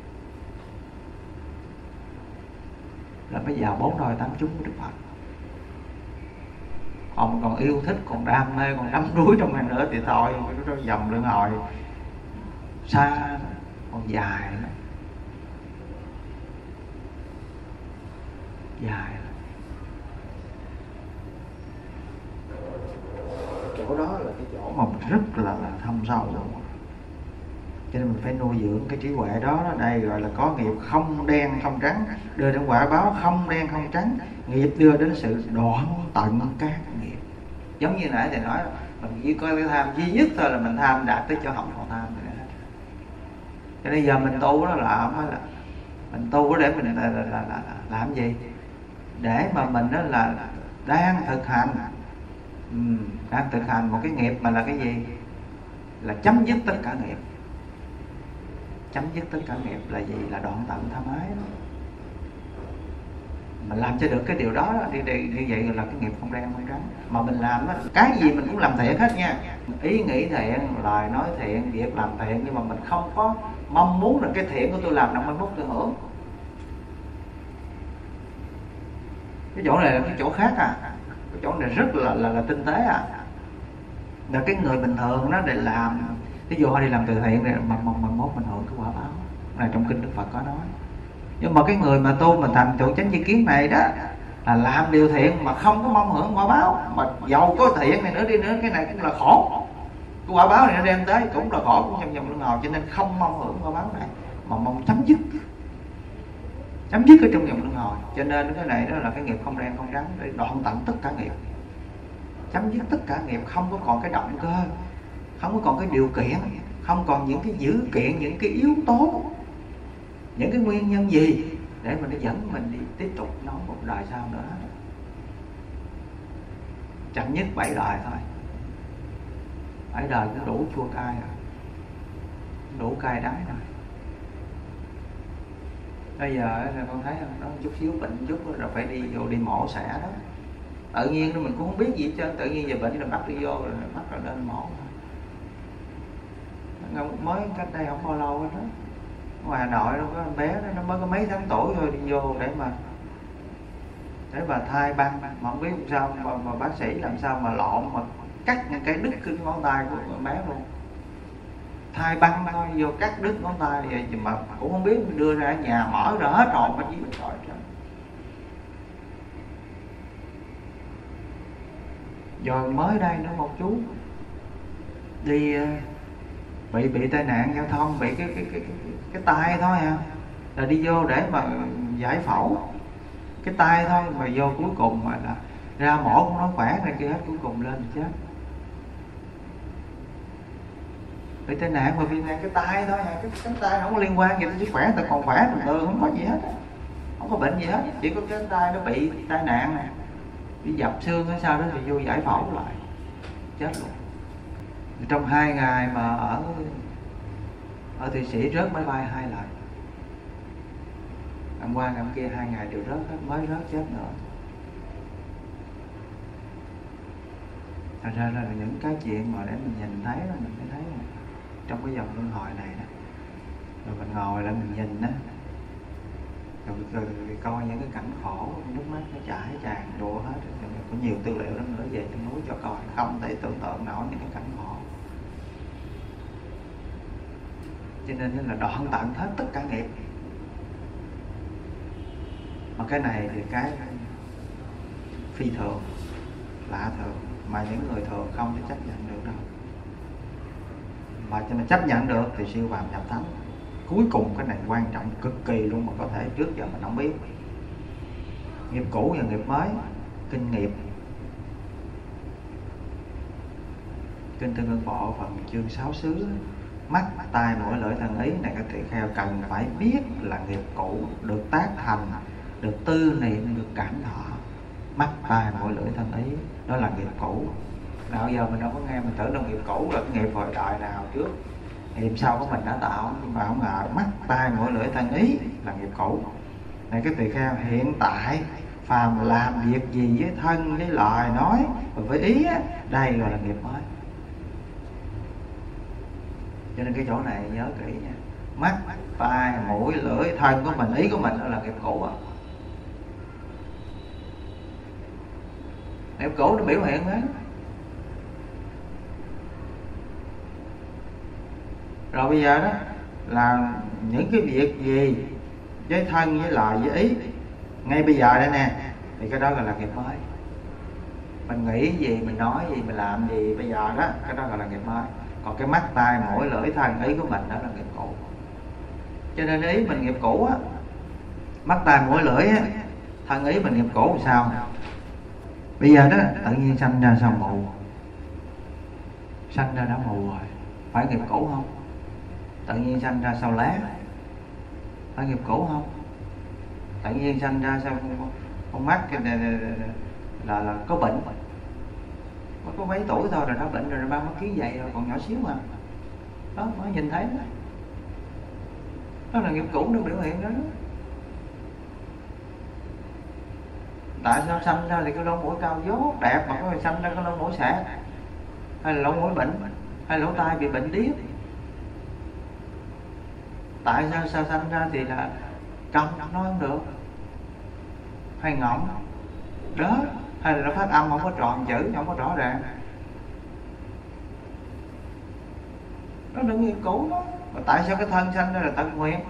là mới vào bốn đôi tám chúng của Đức Phật. Còn còn yêu thích, còn đam mê, còn đắm đuối trong này nữa thì thôi, nó dòng luân hồi xa, còn dài lắm, dài lắm. Chỗ đó là cái chỗ mà mình rất là, là thâm sâu luôn. Cho nên mình phải nuôi dưỡng cái trí huệ đó. Đây gọi là có nghiệp không đen không trắng, đưa đến quả báo không đen không trắng. Nghiệp đưa đến sự đoạn tận các nghiệp. Giống như nãy thầy nói, mình chỉ có cái tham duy nhất thôi là mình tham đạt tới chỗ không còn tham nữa. Cho nên giờ mình tu đó là không phải là mình tu để mình là, là, là, là làm gì? Để mà mình đó là đang thực hành, ừ, đang thực hành một cái nghiệp mà là cái gì? Là chấm dứt tất cả nghiệp. Chấm dứt tất cả nghiệp là gì? Là đoạn tận tham ái đó. Mình làm cho được cái điều đó, đi đi như vậy là cái nghiệp không đen không trắng. Mà mình làm đó, cái gì mình cũng làm thiện hết nha. Ý nghĩ thiện, lời nói thiện, việc làm thiện, nhưng mà mình không có mong muốn là cái thiện của tôi làm năm mươi mốt tôi hưởng. Cái chỗ này là cái chỗ khác à. Cái chỗ này rất là là, là tinh tế à. Là cái người bình thường nó để làm, ví dụ họ đi làm từ thiện này mà mong mong mốt mình hưởng cái quả báo này, trong kinh Đức Phật có nói. Nhưng mà cái người mà tu mình thành tựu chánh tri kiến này đó là làm điều thiện mà không có mong hưởng quả báo, mà giàu có thiện này nữa đi nữa, cái này cũng là khổ. Cái quả báo này nó đem tới cũng là khổ, cũng trong dòng luân hồi. Cho nên không mong hưởng quả báo này mà mong chấm dứt, chấm dứt ở trong dòng luân hồi. Cho nên cái này đó là cái nghiệp không đen không trắng, để đoạn tận tất cả nghiệp, chấm dứt tất cả nghiệp, không có còn cái động cơ, không có còn cái điều kiện, không còn những cái dữ kiện, những cái yếu tố, những cái nguyên nhân gì để mà nó dẫn mình đi tiếp tục nói một đời sau nữa. Chậm nhất bảy đời thôi, bảy đời cũng đủ chua cay rồi, đủ cay đắng rồi. Bây giờ là con thấy nó chút xíu bệnh chút rồi phải đi vô đi mổ xẻ đó. Tự nhiên mình cũng không biết gì hết trơn, tự nhiên giờ bệnh rồi bắt đi vô rồi bắt rồi lên mổ. mới cách đây không bao lâu đó, ngoài Hà Nội nó có bé đó, nó mới có mấy tháng tuổi thôi, đi vô để mà để mà thai băng, mà không biết làm sao mà, mà bác sĩ làm sao mà lộn mà cắt những cái đứt cái ngón tay của con bé luôn. Thai băng thôi, vô cắt đứt ngón tay vậy mà cũng không biết, đưa ra ở nhà mở ra hết rồi mà gì rồi. Rồi mới đây nữa một chú đi bị bị tai nạn giao thông, bị cái cái cái cái, cái tay thôi à, là đi vô để mà giải phẫu cái tay thôi, mà vô cuối cùng mà là ra mổ cũng nói khỏe này kia hết, cuối cùng lên chết. Bị tai nạn mà bị nạn cái tay thôi à, cái cánh tay không có liên quan gì tới sức khỏe, ta còn khỏe bình thường, không có gì hết, không có bệnh gì hết, chỉ có cái cánh tay nó bị tai nạn nè, bị dập xương hay sao đó thì vô giải phẫu lại chết luôn. Trong hai ngày mà ở ở Thụy Sĩ rớt máy bay hai lần, hôm qua ngày hôm kia hai ngày đều rớt hết, mới rớt chết nữa. Thật ra là những cái chuyện mà để mình nhìn thấy là mình mới thấy là trong cái dòng luân hồi này đó, rồi mình ngồi lại mình nhìn đó, rồi, rồi, rồi, rồi coi những cái cảnh khổ, nước mắt nó chảy tràn đổ hết. Rồi có nhiều tư liệu lắm nữa về trên núi cho coi, không thể tưởng tượng nổi những cái cảnh khổ. Cho nên là đoạn tận hết tất cả nghiệp. Mà cái này thì cái phi thường, lạ thường, mà những người thường không thể chấp nhận được đâu. Mà cho nên chấp nhận được thì siêu phàm nhập thánh. Cuối cùng cái này quan trọng cực kỳ luôn, mà có thể trước giờ mình không biết. Nghiệp cũ và nghiệp mới, kinh nghiệp. Kinh Tương Ưng Bộ phần chương sáu xứ, mắt, tai, mũi, lưỡi, thân, ý này các tỳ kheo cần phải biết là nghiệp cũ được tác thành, được tư niệm, được cảm thọ. Mắt, tai, mũi, lưỡi, thân, ý đó là nghiệp cũ. Nào giờ mình đâu có nghe, mình tưởng là nghiệp cũ là cái nghiệp hồi đại nào trước, nghiệp sau của mình đã tạo, nhưng mà không ngờ mắt, tai, mũi, lưỡi, thân, ý là nghiệp cũ. Này cái tỳ kheo, hiện tại phàm làm việc gì với thân, với lời nói và với ý á, đây gọi là nghiệp mới. Cho nên cái chỗ này nhớ kỹ nha. Mắt, tai, mũi, lưỡi, thân của mình, ý của mình đó là nghiệp cũ á. Nghiệp cũ nó biểu hiện đó. Rồi bây giờ đó là những cái việc gì với thân, với lời, với ý ngay bây giờ đây nè, thì cái đó gọi là nghiệp mới. Mình nghĩ gì, mình nói gì, mình làm gì bây giờ đó, cái đó gọi là nghiệp mới. Còn cái mắt, tai, mũi, lưỡi, thân, ý của mình đó là nghiệp cũ. Cho nên ý mình nghiệp cũ á, mắt, tai, mũi, lưỡi á, thân, ý mình nghiệp cũ làm sao? Bây giờ đó tự nhiên sanh ra sao mù, sanh ra đã mù rồi, phải nghiệp cũ không? Tự nhiên sanh ra sao lá, phải nghiệp cũ không? Tự nhiên sanh ra sao con mắt cái là, là, là có bệnh, mới có mấy tuổi thôi rồi nó bệnh rồi, ba mấy ký vậy rồi, còn nhỏ xíu mà đó, mới nhìn thấy đó, đó là nghiệp cũ nó biểu hiện đó, đó. Tại sao sanh ra thì cái lỗ mũi cao dốt đẹp mà có người sanh ra cái lỗ mũi xẻ, hay là lỗ mũi bệnh, hay lỗ tai bị bệnh điếc? Tại sao sao sanh ra thì là câm nói không được, hay ngọng đó, hay là nó phát âm không có tròn chữ, không có rõ ràng, đó là nghiệp cũ đó. Mà tại sao cái thân sanh ra là tận nguyện,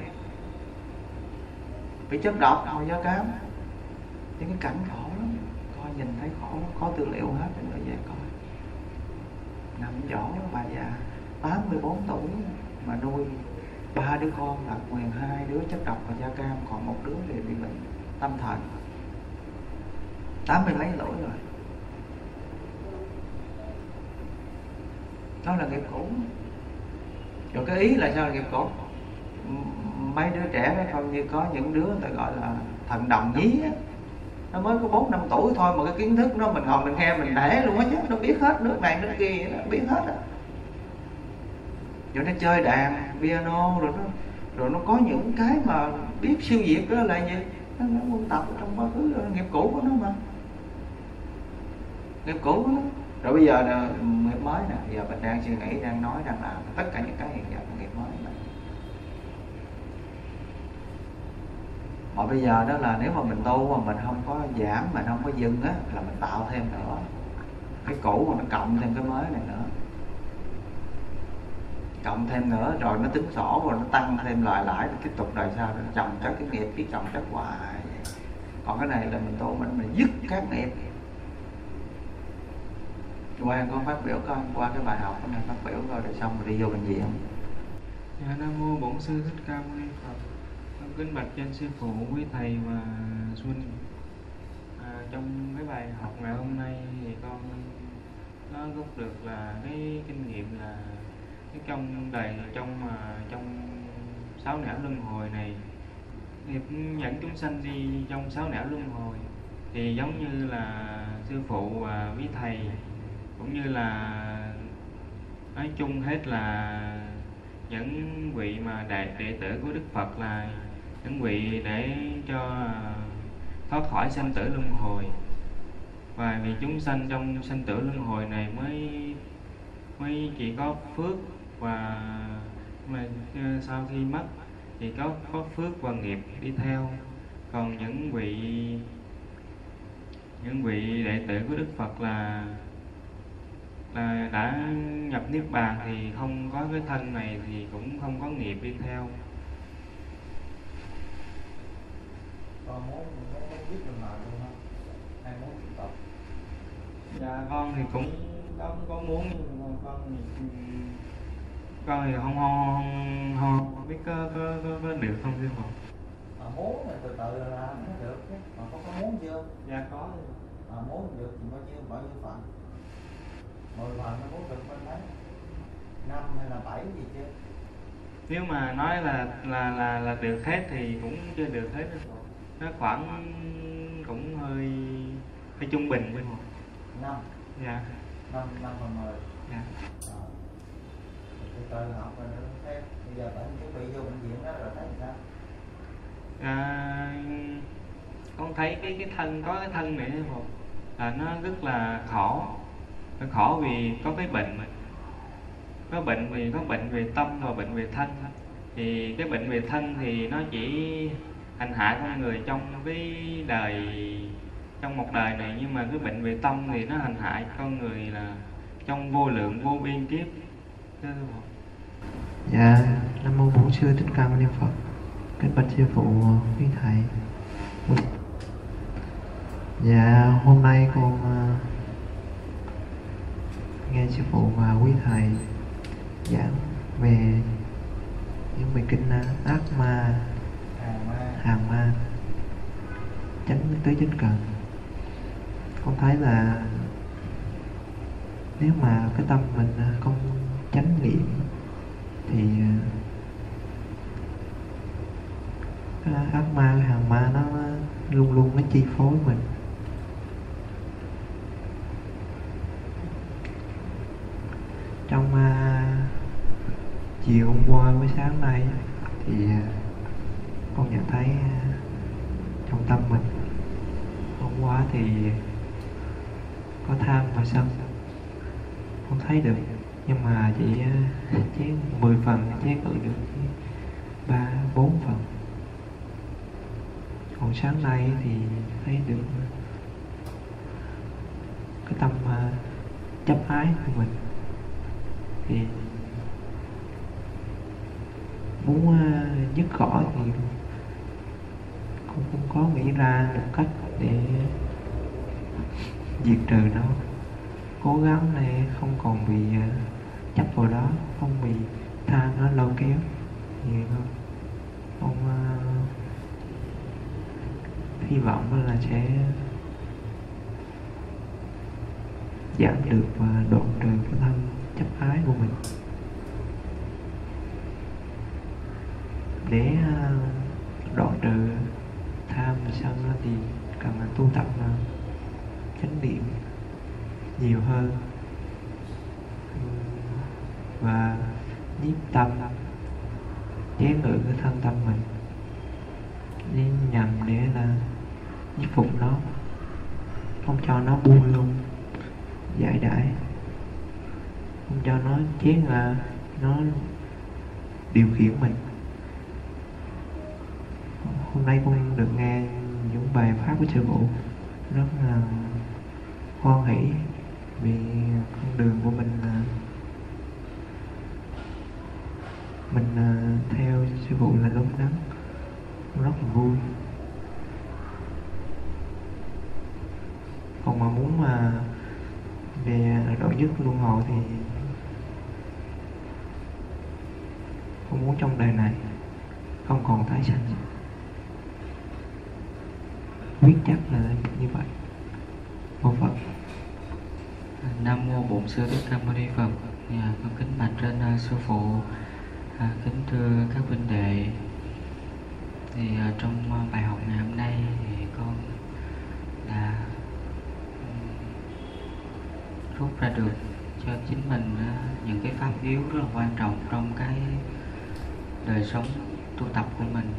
bị chất độc hồi da cam, những cái cảnh khổ lắm, coi nhìn thấy khổ lắm, có tư liệu hết rồi về coi. Nằm chỗ bà già tám mươi bốn tuổi mà nuôi ba đứa con là quyền, hai đứa chất độc và da cam, còn một đứa thì bị bệnh tâm thần, tám mươi mấy tuổi rồi. Đó là nghiệp cũ. Rồi cái ý là sao là nghiệp cũ? Mấy đứa trẻ đó không, như có những đứa người ta gọi là thần đồng nhí á, nó mới có bốn năm tuổi thôi mà cái kiến thức nó mình ngồi mình nghe mình để luôn á chứ, nó biết hết nước này nước kia, nó biết hết á. Rồi nó chơi đàn piano, rồi nó rồi nó có những cái mà biết siêu việt đó là gì, nó, nó quân tập trong quá khứ, nghiệp cũ của nó mà, nghiệp cũ của nó. Rồi bây giờ là nghiệp nghiệp mới nè. Giờ mình đang suy nghĩ, đang nói, đang làm tất cả những cái hiện giờ là nghiệp mới này. Mà bây giờ đó là nếu mà mình tu mà mình không có giảm, mình không có dừng á, là mình tạo thêm nữa. Cái cũ mà nó cộng thêm cái mới này nữa, cộng thêm nữa rồi nó tính sổ rồi nó tăng thêm lại lại tiếp tục đời sau nó chồng chất cái nghiệp, cái chồng chất hoài. Còn cái này là mình tu mình mình dứt các nghiệp. Qua con phát biểu coi, qua cái bài học của này phát biểu coi rồi xong rồi đi vô bệnh viện. Dạ, Nam mô Bổn Sư Thích Ca Mâu Ni Phật. Con kính bạch trên sư phụ, quý thầy và Xuân. À, trong cái bài học ngày hôm nay thì con nó rút được là cái kinh nghiệm là cái trong đời trong mà trong sáu nẻo luân hồi này, nghiệp dẫn chúng sanh đi trong sáu nẻo luân hồi thì giống như là sư phụ và quý thầy cũng như là nói chung hết là những vị mà đại đệ tử của Đức Phật là những vị để cho thoát khỏi sanh tử luân hồi. Và vì chúng sanh trong sanh tử luân hồi này mới mới chỉ có phước, và mà sau khi mất thì có có phước và nghiệp đi theo. Còn những vị những vị đệ tử của Đức Phật là là đã nhập niết bàn thì không có cái thân này thì cũng không có nghiệp đi theo. Con muốn muốn biết được nào luôn không? Hay muốn tiếp tục? Dạ con thì cũng có có muốn, nhưng mà con thì con thì không không không, không biết có có có, có được không thưa Phật. Mà muốn thì từ từ là nó được chứ. Mà con có muốn chưa? Dạ có. Mà muốn được thì bao nhiêu bao nhiêu phần? Mười phần nó muốn được bên đấy, năm hay là bảy gì chứ? Nếu mà nói là là là là được hết thì cũng chưa được hết đâu. Nó khoảng cũng hơi hơi trung bình thôi. Năm. Dạ. Năm năm phần mười. Dạ. À. Từ từ học rồi nữa thêm. Bây giờ bạn chuẩn bị vô bệnh viện đó rồi thấy sao? À, con thấy cái cái thân có cái thân này một là nó rất là khổ. Nó khổ vì có cái bệnh, có bệnh vì có bệnh về tâm và bệnh về thân. Thì cái bệnh về thân thì nó chỉ hành hạ con người trong cái đời, trong một đời này, nhưng mà cái bệnh về tâm thì nó hành hại con người là trong vô lượng vô biên kiếp. Dạ, Nam mô Bổn Sư Thích Ca Mâu Ni Phật. Kính bạch sư phụ, quý thầy. Dạ, hôm nay con uh, nghe sư phụ và quý thầy giảng về những bài kinh uh, ác ma, hàng ma, chánh tứ chánh cần. Con thấy là nếu mà cái tâm mình uh, không chánh niệm thì uh, ác ma, hàng ma nó luôn luôn nó chi phối mình. Trong uh, chiều hôm qua với sáng nay thì uh, con nhận thấy uh, trong tâm mình hôm qua thì có tham và sân, con thấy được, nhưng mà chỉ uh, chế mười phần chế ngự được ba bốn phần. Còn sáng nay thì thấy được cái tâm uh, chấp ái của mình, thì muốn uh, dứt khỏi thì cũng không có nghĩ ra một cách để diệt trừ nó. Cố gắng để không còn bị uh, chấp vào đó, không bị tha nó lôi kéo nhiều hơn. Con uh, hy vọng là sẽ giảm được và đoạn trừ cái thân chấp ái của mình. Để uh, đoạn trừ tham và sân thì cần là tu tập uh, chánh niệm nhiều hơn và nhiếp tâm, chế ngự cái thân tâm mình để nhằm để là nhiếp phục nó, không cho nó buông lung giải đãi. không cho nó chế là nó điều khiển mình. Hôm nay con được nghe những bài pháp của sư phụ rất là hoan hỷ vì con đường của mình là mình uh, theo sư phụ là đúng đắn, rất là vui. Còn mà muốn mà về độ dứt luân hồi thì con muốn trong đời này không còn tái sanh, quyết chắc là như vậy. Mô Phật. Nam mô Bổn Sư Thích Ca Mâu Ni Phật. Dạ, con kính bạch trên uh, sư phụ. À, kính thưa các huynh đệ, thì uh, trong uh, bài học ngày hôm nay thì con đã um, rút ra được cho chính mình uh, những cái pháp yếu rất là quan trọng trong cái đời sống tu tập của mình.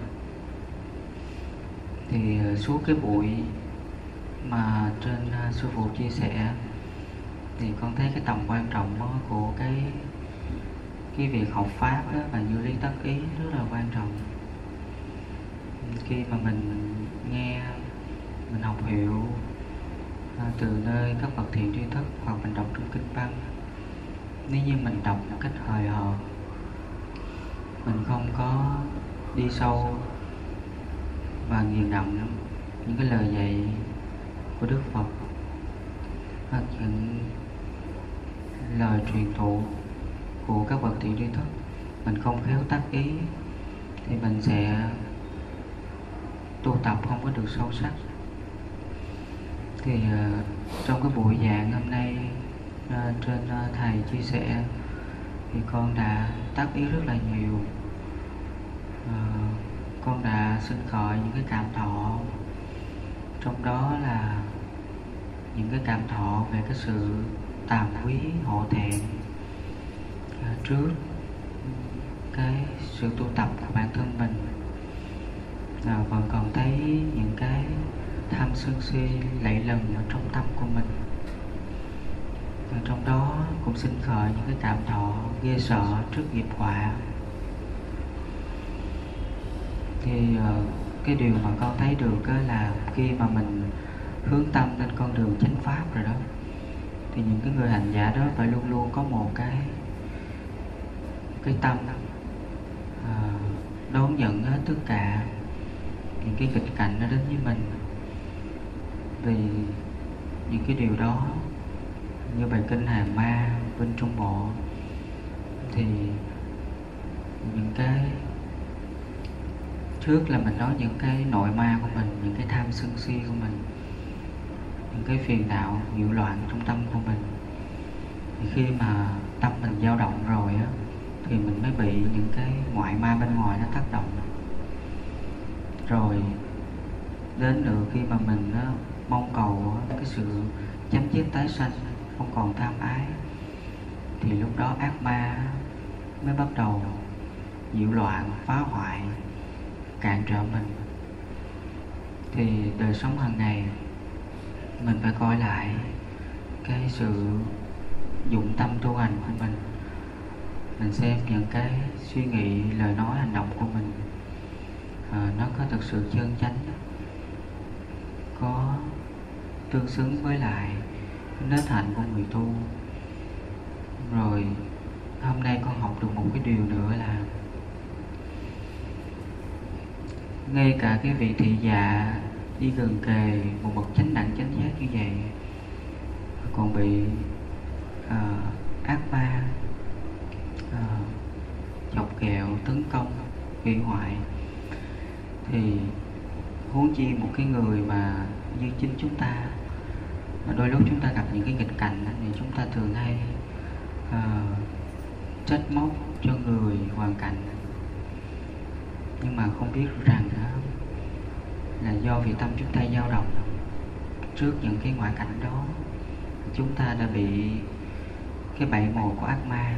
Thì uh, suốt cái buổi mà trên uh, sư phụ chia sẻ thì con thấy cái tầm quan trọng đó của cái cái việc học pháp đó và như lý tác ý rất là quan trọng. Khi mà mình nghe, mình học hiểu à, từ nơi các bậc thiện tri thức hoặc mình đọc trong kinh văn, nếu như mình đọc một cách hời hợt, mình không có đi sâu và nghiền ngẫm những cái lời dạy của Đức Phật hoặc những lời truyền thụ của các bậc thiện tri thức, mình không khéo tác ý thì mình sẽ tu tập không có được sâu sắc. Thì uh, trong cái buổi giảng hôm nay uh, trên uh, thầy chia sẻ thì con đã tác ý rất là nhiều. Uh, con đã sinh khởi những cái cảm thọ, trong đó là những cái cảm thọ về cái sự tàm quý hộ thẹn à, trước cái sự tu tập của bản thân mình, à, vẫn còn thấy những cái tham sân si lạy lừng ở trong tâm của mình. Và trong đó cũng sinh khởi những cái cảm thọ ghê sợ trước nghiệp họa. Thì uh, cái điều mà con thấy được là khi mà mình hướng tâm lên con đường chánh pháp rồi đó, thì những cái người hành giả đó phải luôn luôn có một cái cái tâm à, đón nhận hết tất cả những cái nghịch cảnh nó đến với mình. Vì những cái điều đó như bài kinh Hàng Ma bên Trung Bộ thì những cái trước là mình nói những cái nội ma của mình, những cái tham sân si của mình, những cái phiền não nhiễu loạn trong tâm của mình. Thì khi mà tâm mình dao động rồi á, thì mình mới bị những cái ngoại ma bên ngoài nó tác động. Rồi đến nữa khi mà mình á, mong cầu á, cái sự chấm dứt tái sanh, không còn tham ái, thì lúc đó ác ma mới bắt đầu nhiễu loạn, phá hoại, cản trở mình. Thì đời sống hàng ngày mình phải coi lại cái sự dụng tâm tu hành của mình. Mình xem những cái suy nghĩ, lời nói, hành động của mình à, nó có thực sự chân chánh, có tương xứng với lại nết hạnh của người tu. Rồi hôm nay con học được một cái điều nữa là ngay cả cái vị thị dạ đi gần kề một bậc chánh đẳng chánh giác như vậy còn bị uh, ác ma uh, chọc ghẹo, tấn công, hủy hoại, thì huống chi một cái người mà như chính chúng ta, mà đôi lúc chúng ta gặp những cái nghịch cảnh thì chúng ta thường hay uh, trách móc cho người, hoàn cảnh, nhưng mà không biết rằng uh, là do vì tâm chúng ta dao động trước những cái ngoại cảnh đó, chúng ta đã bị cái bẫy mồi của ác ma.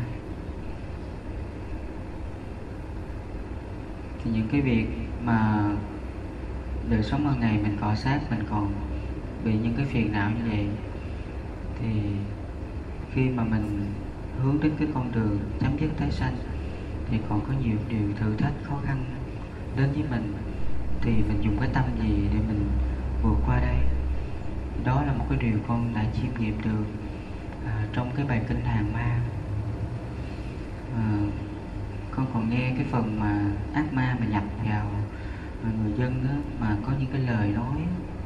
Thì những cái việc mà đời sống hàng ngày mình cọ sát, mình còn bị những cái phiền não như vậy, thì khi mà mình hướng đến cái con đường chấm dứt tái sanh, thì còn có nhiều điều thử thách khó khăn đến với mình, thì mình dùng cái tâm gì để mình vượt qua đây? Đó là một cái điều con đã chiêm nghiệm được à, trong cái bài kinh Hàng Ma. à, con còn nghe cái phần mà ác ma mà nhập vào người dân đó, mà có những cái lời nói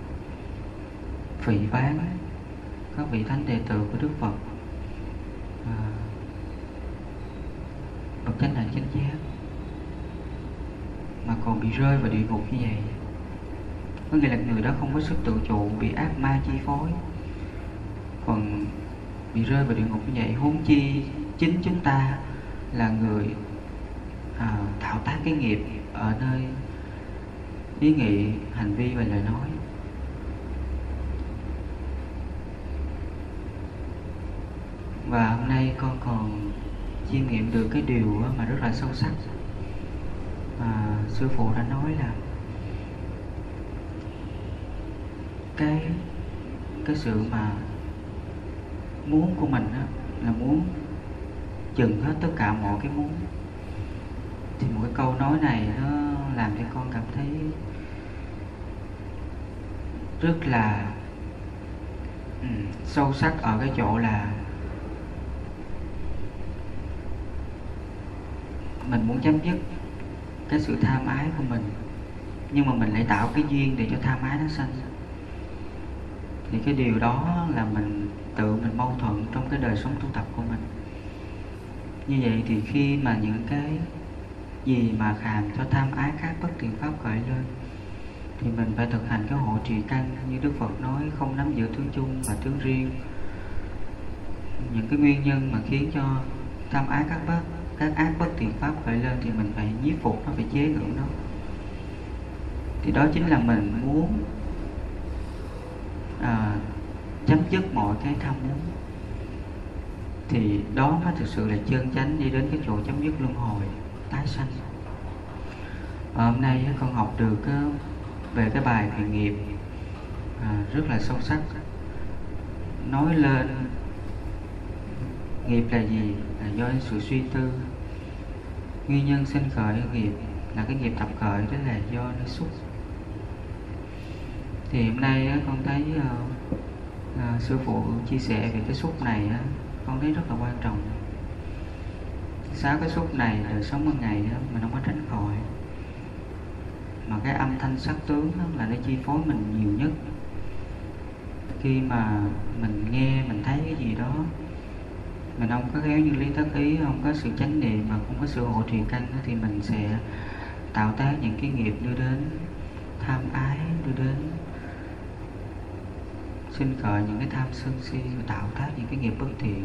phỉ báng các vị thánh đệ tử của Đức Phật, à, bậc chánh đẳng chánh giác, mà còn bị rơi vào địa ngục như vậy. Có nghĩa là người đó không có sức tự chủ, bị ác ma chi phối, còn bị rơi vào địa ngục như vậy. Huống chi chính chúng ta là người à, tạo tác cái nghiệp ở nơi ý nghĩ, hành vi và lời nói. Và hôm nay con còn chiêm nghiệm được cái điều mà rất là sâu sắc mà sư phụ đã nói là cái cái sự mà muốn của mình á, là muốn chừng hết tất cả mọi cái muốn. Thì một cái câu nói này nó làm cho con cảm thấy rất là ừ, sâu sắc ở cái chỗ là mình muốn chấm dứt cái sự tham ái của mình, nhưng mà mình lại tạo cái duyên để cho tham ái nó sanh. Thì cái điều đó là mình tự mình mâu thuẫn trong cái đời sống tu tập của mình. Như vậy thì khi mà những cái gì mà làm cho tham ái các bất thiện pháp khởi lên, thì mình phải thực hành cái hộ trì căn như Đức Phật nói, không nắm giữ tướng chung và tướng riêng. Những cái nguyên nhân mà khiến cho tham ái các bất các ác bất thiện pháp khởi lên thì mình phải nhiếp phục nó, phải chế ngự nó. Thì đó chính là mình muốn à, chấm dứt mọi cái tham muốn. Thì đó mới thực sự là chân chánh đi đến cái chỗ chấm dứt luân hồi tái sanh. À, hôm nay con học được về cái bài thiện nghiệp à, rất là sâu sắc, nói lên nghiệp là gì, là do sự suy tư. Nguyên nhân sinh khởi nghiệp là cái nghiệp tập khởi, đó là do nó xúc. Thì hôm nay con thấy uh, uh, sư phụ chia sẻ về cái xúc này, uh, con thấy rất là quan trọng. Sáu cái xúc này đời sống một ngày uh, mình không có tránh khỏi, mà cái âm thanh sắc tướng uh, là nó chi phối mình nhiều nhất. Khi mà mình nghe, mình thấy cái gì đó, mình không có khéo như lý tác ý, không có sự chánh niệm mà không có sự hộ trì căn, thì mình sẽ tạo tác những cái nghiệp đưa đến tham ái, đưa đến sinh khởi những cái tham sân si, tạo tác những cái nghiệp bất thiện.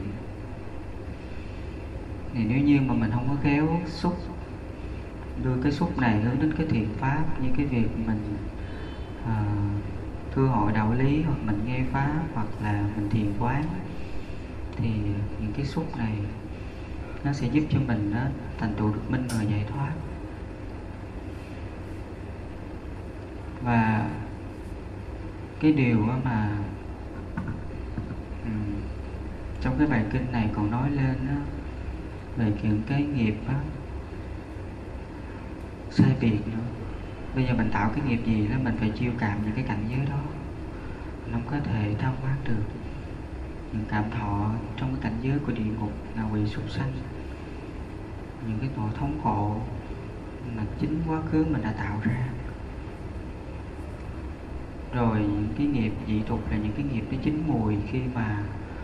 Thì nếu như mà mình không có khéo xúc, đưa cái xúc này hướng đến cái thiện pháp, như cái việc mình à, thưa hội đạo lý, hoặc mình nghe pháp, hoặc là mình thiền quán, thì những cái xúc này nó sẽ giúp cho mình đó, thành tựu được minh và giải thoát. Và cái điều mà um, trong cái bài kinh này còn nói lên đó, về những cái nghiệp đó, sai biệt nữa. Bây giờ mình tạo cái nghiệp gì đó, mình phải chiêu cảm những cái cảnh giới đó, mình không có thể thao quát được những cảm thọ trong cái cảnh giới của địa ngục, là quỷ súc sanh, những cái tội thống khổ mà chính quá khứ mình đã tạo ra. Rồi những cái nghiệp dị tục là những cái nghiệp nó chín mùi. Khi mà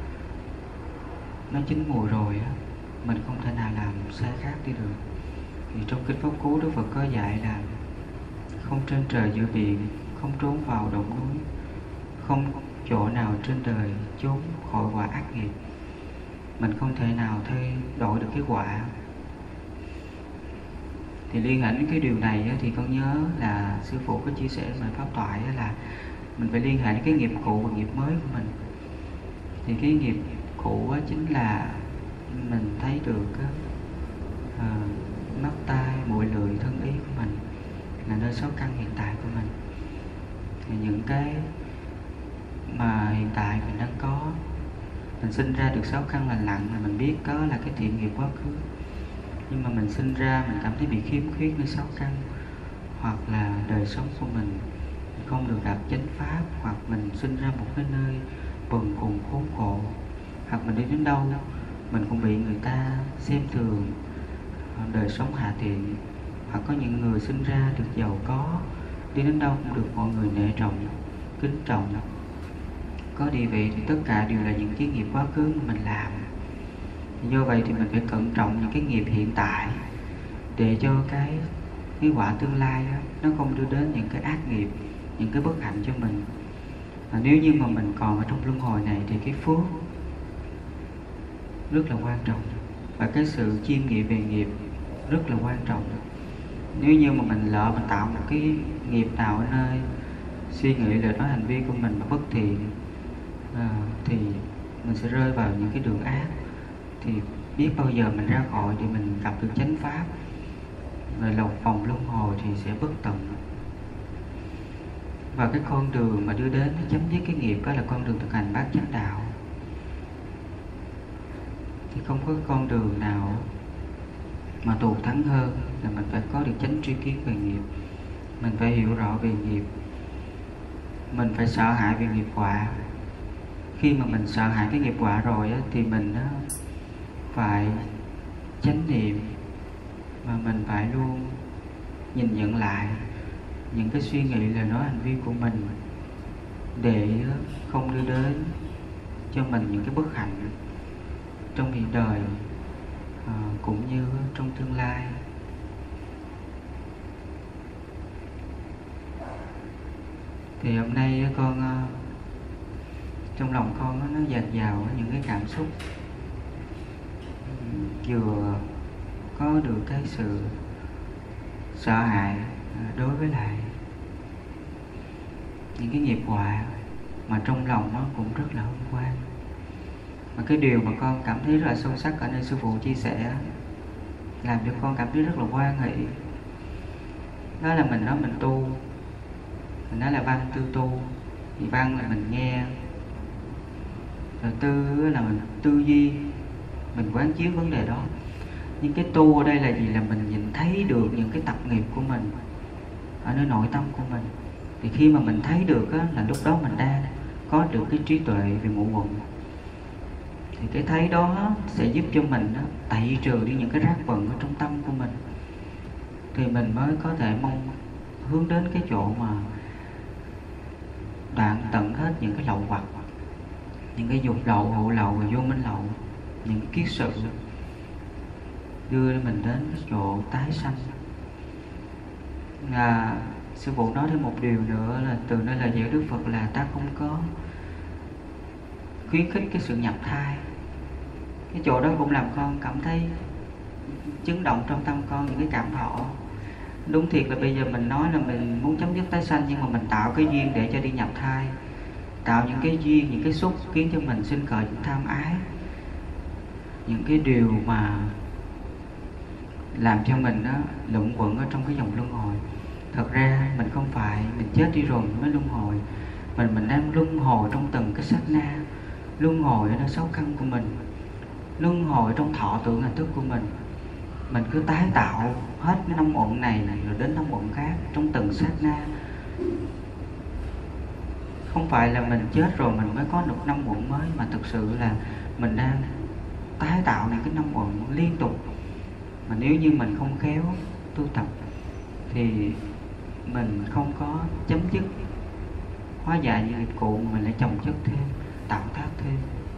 nó chín mùi rồi á, mình không thể nào làm sai khác đi được. Thì trong kinh Pháp Cú, Đức Phật có dạy là không trên trời giữa biển, không trốn vào động núi, không chỗ nào trên đời trốn khỏi quả ác nghiệp. Mình không thể nào thay đổi được cái quả. Thì liên hệ đến cái điều này thì con nhớ là sư phụ có chia sẻ bài pháp thoại là mình phải liên hệ đến cái nghiệp cũ và nghiệp mới của mình. Thì cái nghiệp cũ chính là mình thấy được à, mắt tai mũi lưỡi thân ý của mình, là nơi sáu căn hiện tại của mình. Thì những cái mà hiện tại mình đang có Mình sinh ra được sáu căn lành lặn là mình biết có là cái thiện nghiệp quá khứ, nhưng mà mình sinh ra mình cảm thấy bị khiếm khuyết nơi sáu căn, hoặc là đời sống của mình không được gặp chánh pháp, hoặc mình sinh ra một cái nơi bần cùng khốn khổ, hoặc mình đi đến đâu mình cũng bị người ta xem thường, đời sống hạ tiện. Hoặc có những người sinh ra được giàu có, đi đến đâu cũng được mọi người nể trọng, kính trọng, có địa vị, thì tất cả đều là những cái nghiệp quá khứ mà mình làm. Do vậy thì mình phải cẩn trọng những cái nghiệp hiện tại, để cho cái cái quả tương lai đó, nó không đưa đến những cái ác nghiệp, những cái bất hạnh cho mình. Và nếu như mà mình còn ở trong luân hồi này thì cái phước rất là quan trọng, và cái sự chiêm nghiệm về nghiệp rất là quan trọng. Nếu như mà mình lỡ mình tạo một cái nghiệp nào ở nơi suy nghĩ, lời nói, hành vi của mình mà bất thiện, à, thì mình sẽ rơi vào những cái đường ác. Thì biết bao giờ mình ra khỏi để mình gặp được chánh pháp, rồi lòng vòng luân hồi thì sẽ bất tận. Và cái con đường mà đưa đến chấm dứt cái nghiệp đó là con đường thực hành bát chánh đạo. Thì không có con đường nào mà tù thắng hơn là mình phải có được chánh tri kiến về nghiệp. Mình phải hiểu rõ về nghiệp, mình phải sợ hãi về nghiệp quả. Khi mà mình sợ hãi cái nghiệp quả rồi á, thì mình á, phải chánh niệm, mà mình phải luôn nhìn nhận lại những cái suy nghĩ, lời nói, hành vi của mình, để không đưa đến cho mình những cái bất hạnh trong hiện đời, à, cũng như trong tương lai. Thì hôm nay con, trong lòng con nó dạt dào những cái cảm xúc, vừa có được cái sự sợ hãi đối với lại những cái nghiệp quả, mà trong lòng nó cũng rất là hân hoan. Mà cái điều mà con cảm thấy rất là sâu sắc ở nơi sư phụ chia sẻ, làm cho con cảm thấy rất là hoan hỷ, đó là mình nói mình tu, mình nói là văn tư tu. Thì văn là mình nghe, rồi tư là mình tư duy, mình quán chiếu vấn đề đó. Nhưng cái tu ở đây là gì? Là mình nhìn thấy được những cái tập nghiệp của mình ở nơi nội tâm của mình. Thì khi mà mình thấy được á, là lúc đó mình đang có được cái trí tuệ về ngũ uẩn. Thì cái thấy đó sẽ giúp cho mình đó, tẩy trừ đi những cái rác bẩn ở trong tâm của mình. Thì mình mới có thể mong hướng đến cái chỗ mà đoạn tận hết những cái lậu hoặc, những cái dục lậu, hộ lậu và vô minh lậu, những cái kiết sự, đưa mình đến cái chỗ tái sanh. À, sư phụ nói thêm một điều nữa là từ nơi lời dạy Đức Phật là ta không có khuyến khích cái sự nhập thai. Cái chỗ đó cũng làm con cảm thấy chấn động trong tâm con những cái cảm thọ. Đúng thiệt là bây giờ mình nói là mình muốn chấm dứt tái sanh, nhưng mà mình tạo cái duyên để cho đi nhập thai, tạo những cái duyên, những cái xúc khiến cho mình sinh khởi những tham ái, những cái điều mà làm cho mình đó lụng quẩn ở trong cái dòng luân hồi. Thật ra mình không phải mình chết đi rồi mới luân hồi, mình mình đang luân hồi trong từng cái sát na, luân hồi ở nơi sáu căn của mình, luân hồi trong thọ tưởng hành thức của mình. Mình cứ tái tạo hết năm uẩn này, này rồi đến năm uẩn khác trong từng sát na. Không phải là mình chết rồi mình mới có được năm uẩn mới, mà thực sự là mình đang tái tạo những cái năm uẩn liên tục. Mà nếu như mình không khéo tu tập thì mình không có chấm dứt hóa giải những nghiệp cũ, mà mình lại chồng chất thêm, tạo tác thêm.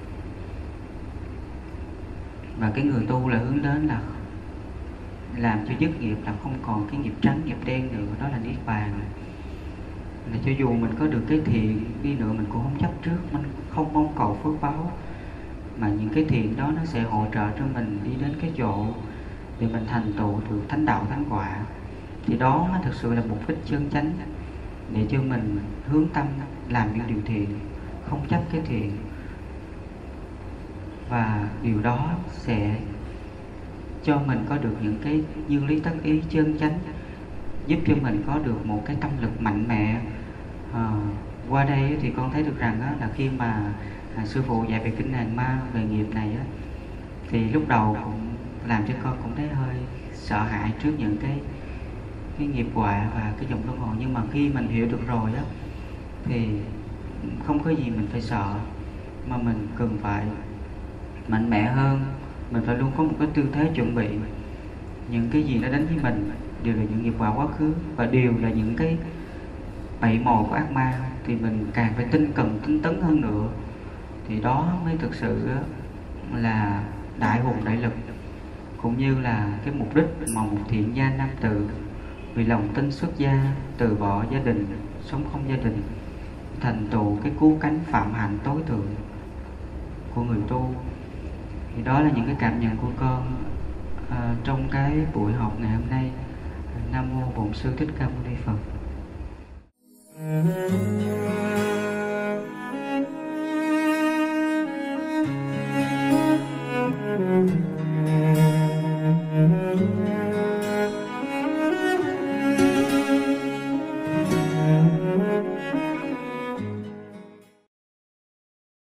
Và cái người tu là hướng đến là làm cho dứt nghiệp, là không còn cái nghiệp trắng, nghiệp đen nữa, đó là niết bàn. Là cho dù mình có được cái thiện đi nữa, mình cũng không chấp trước, mình không mong cầu phước báo, mà những cái thiện đó nó sẽ hỗ trợ cho mình đi đến cái chỗ để mình thành tựu được thánh đạo, thánh quả. Thì đó nó thực sự là mục đích chân chánh, để cho mình hướng tâm làm những điều thiện, không chấp cái thiện. Và điều đó sẽ cho mình có được những cái như lý tác ý chân chánh, giúp cho mình có được một cái tâm lực mạnh mẽ. À, qua đây thì con thấy được rằng á, là khi mà à, sư phụ dạy về kinh hàng ma về nghiệp này á, thì lúc đầu cũng làm cho con cũng thấy hơi sợ hãi trước những cái cái nghiệp quả và cái dòng luân hồi. Nhưng mà khi mình hiểu được rồi á thì không có gì mình phải sợ, mà mình cần phải mạnh mẽ hơn. Mình phải luôn có một cái tư thế chuẩn bị. Những cái gì nó đến với mình đều là những nghiệp quả quá khứ, và đều là những cái bẫy mồi của ác ma. Thì mình càng phải tinh cần tinh tấn hơn nữa, thì đó mới thực sự là đại hùng đại lực, cũng như là cái mục đích mà một thiện gia nam tử vì lòng tin xuất gia, từ bỏ gia đình, sống không gia đình, thành tựu cái cứu cánh phạm hạnh tối thượng của người tu. Thì đó là những cái cảm nhận của con à, trong cái buổi học ngày hôm nay. Nam mô Bổn Sư Thích Ca Mâu Ni Phật.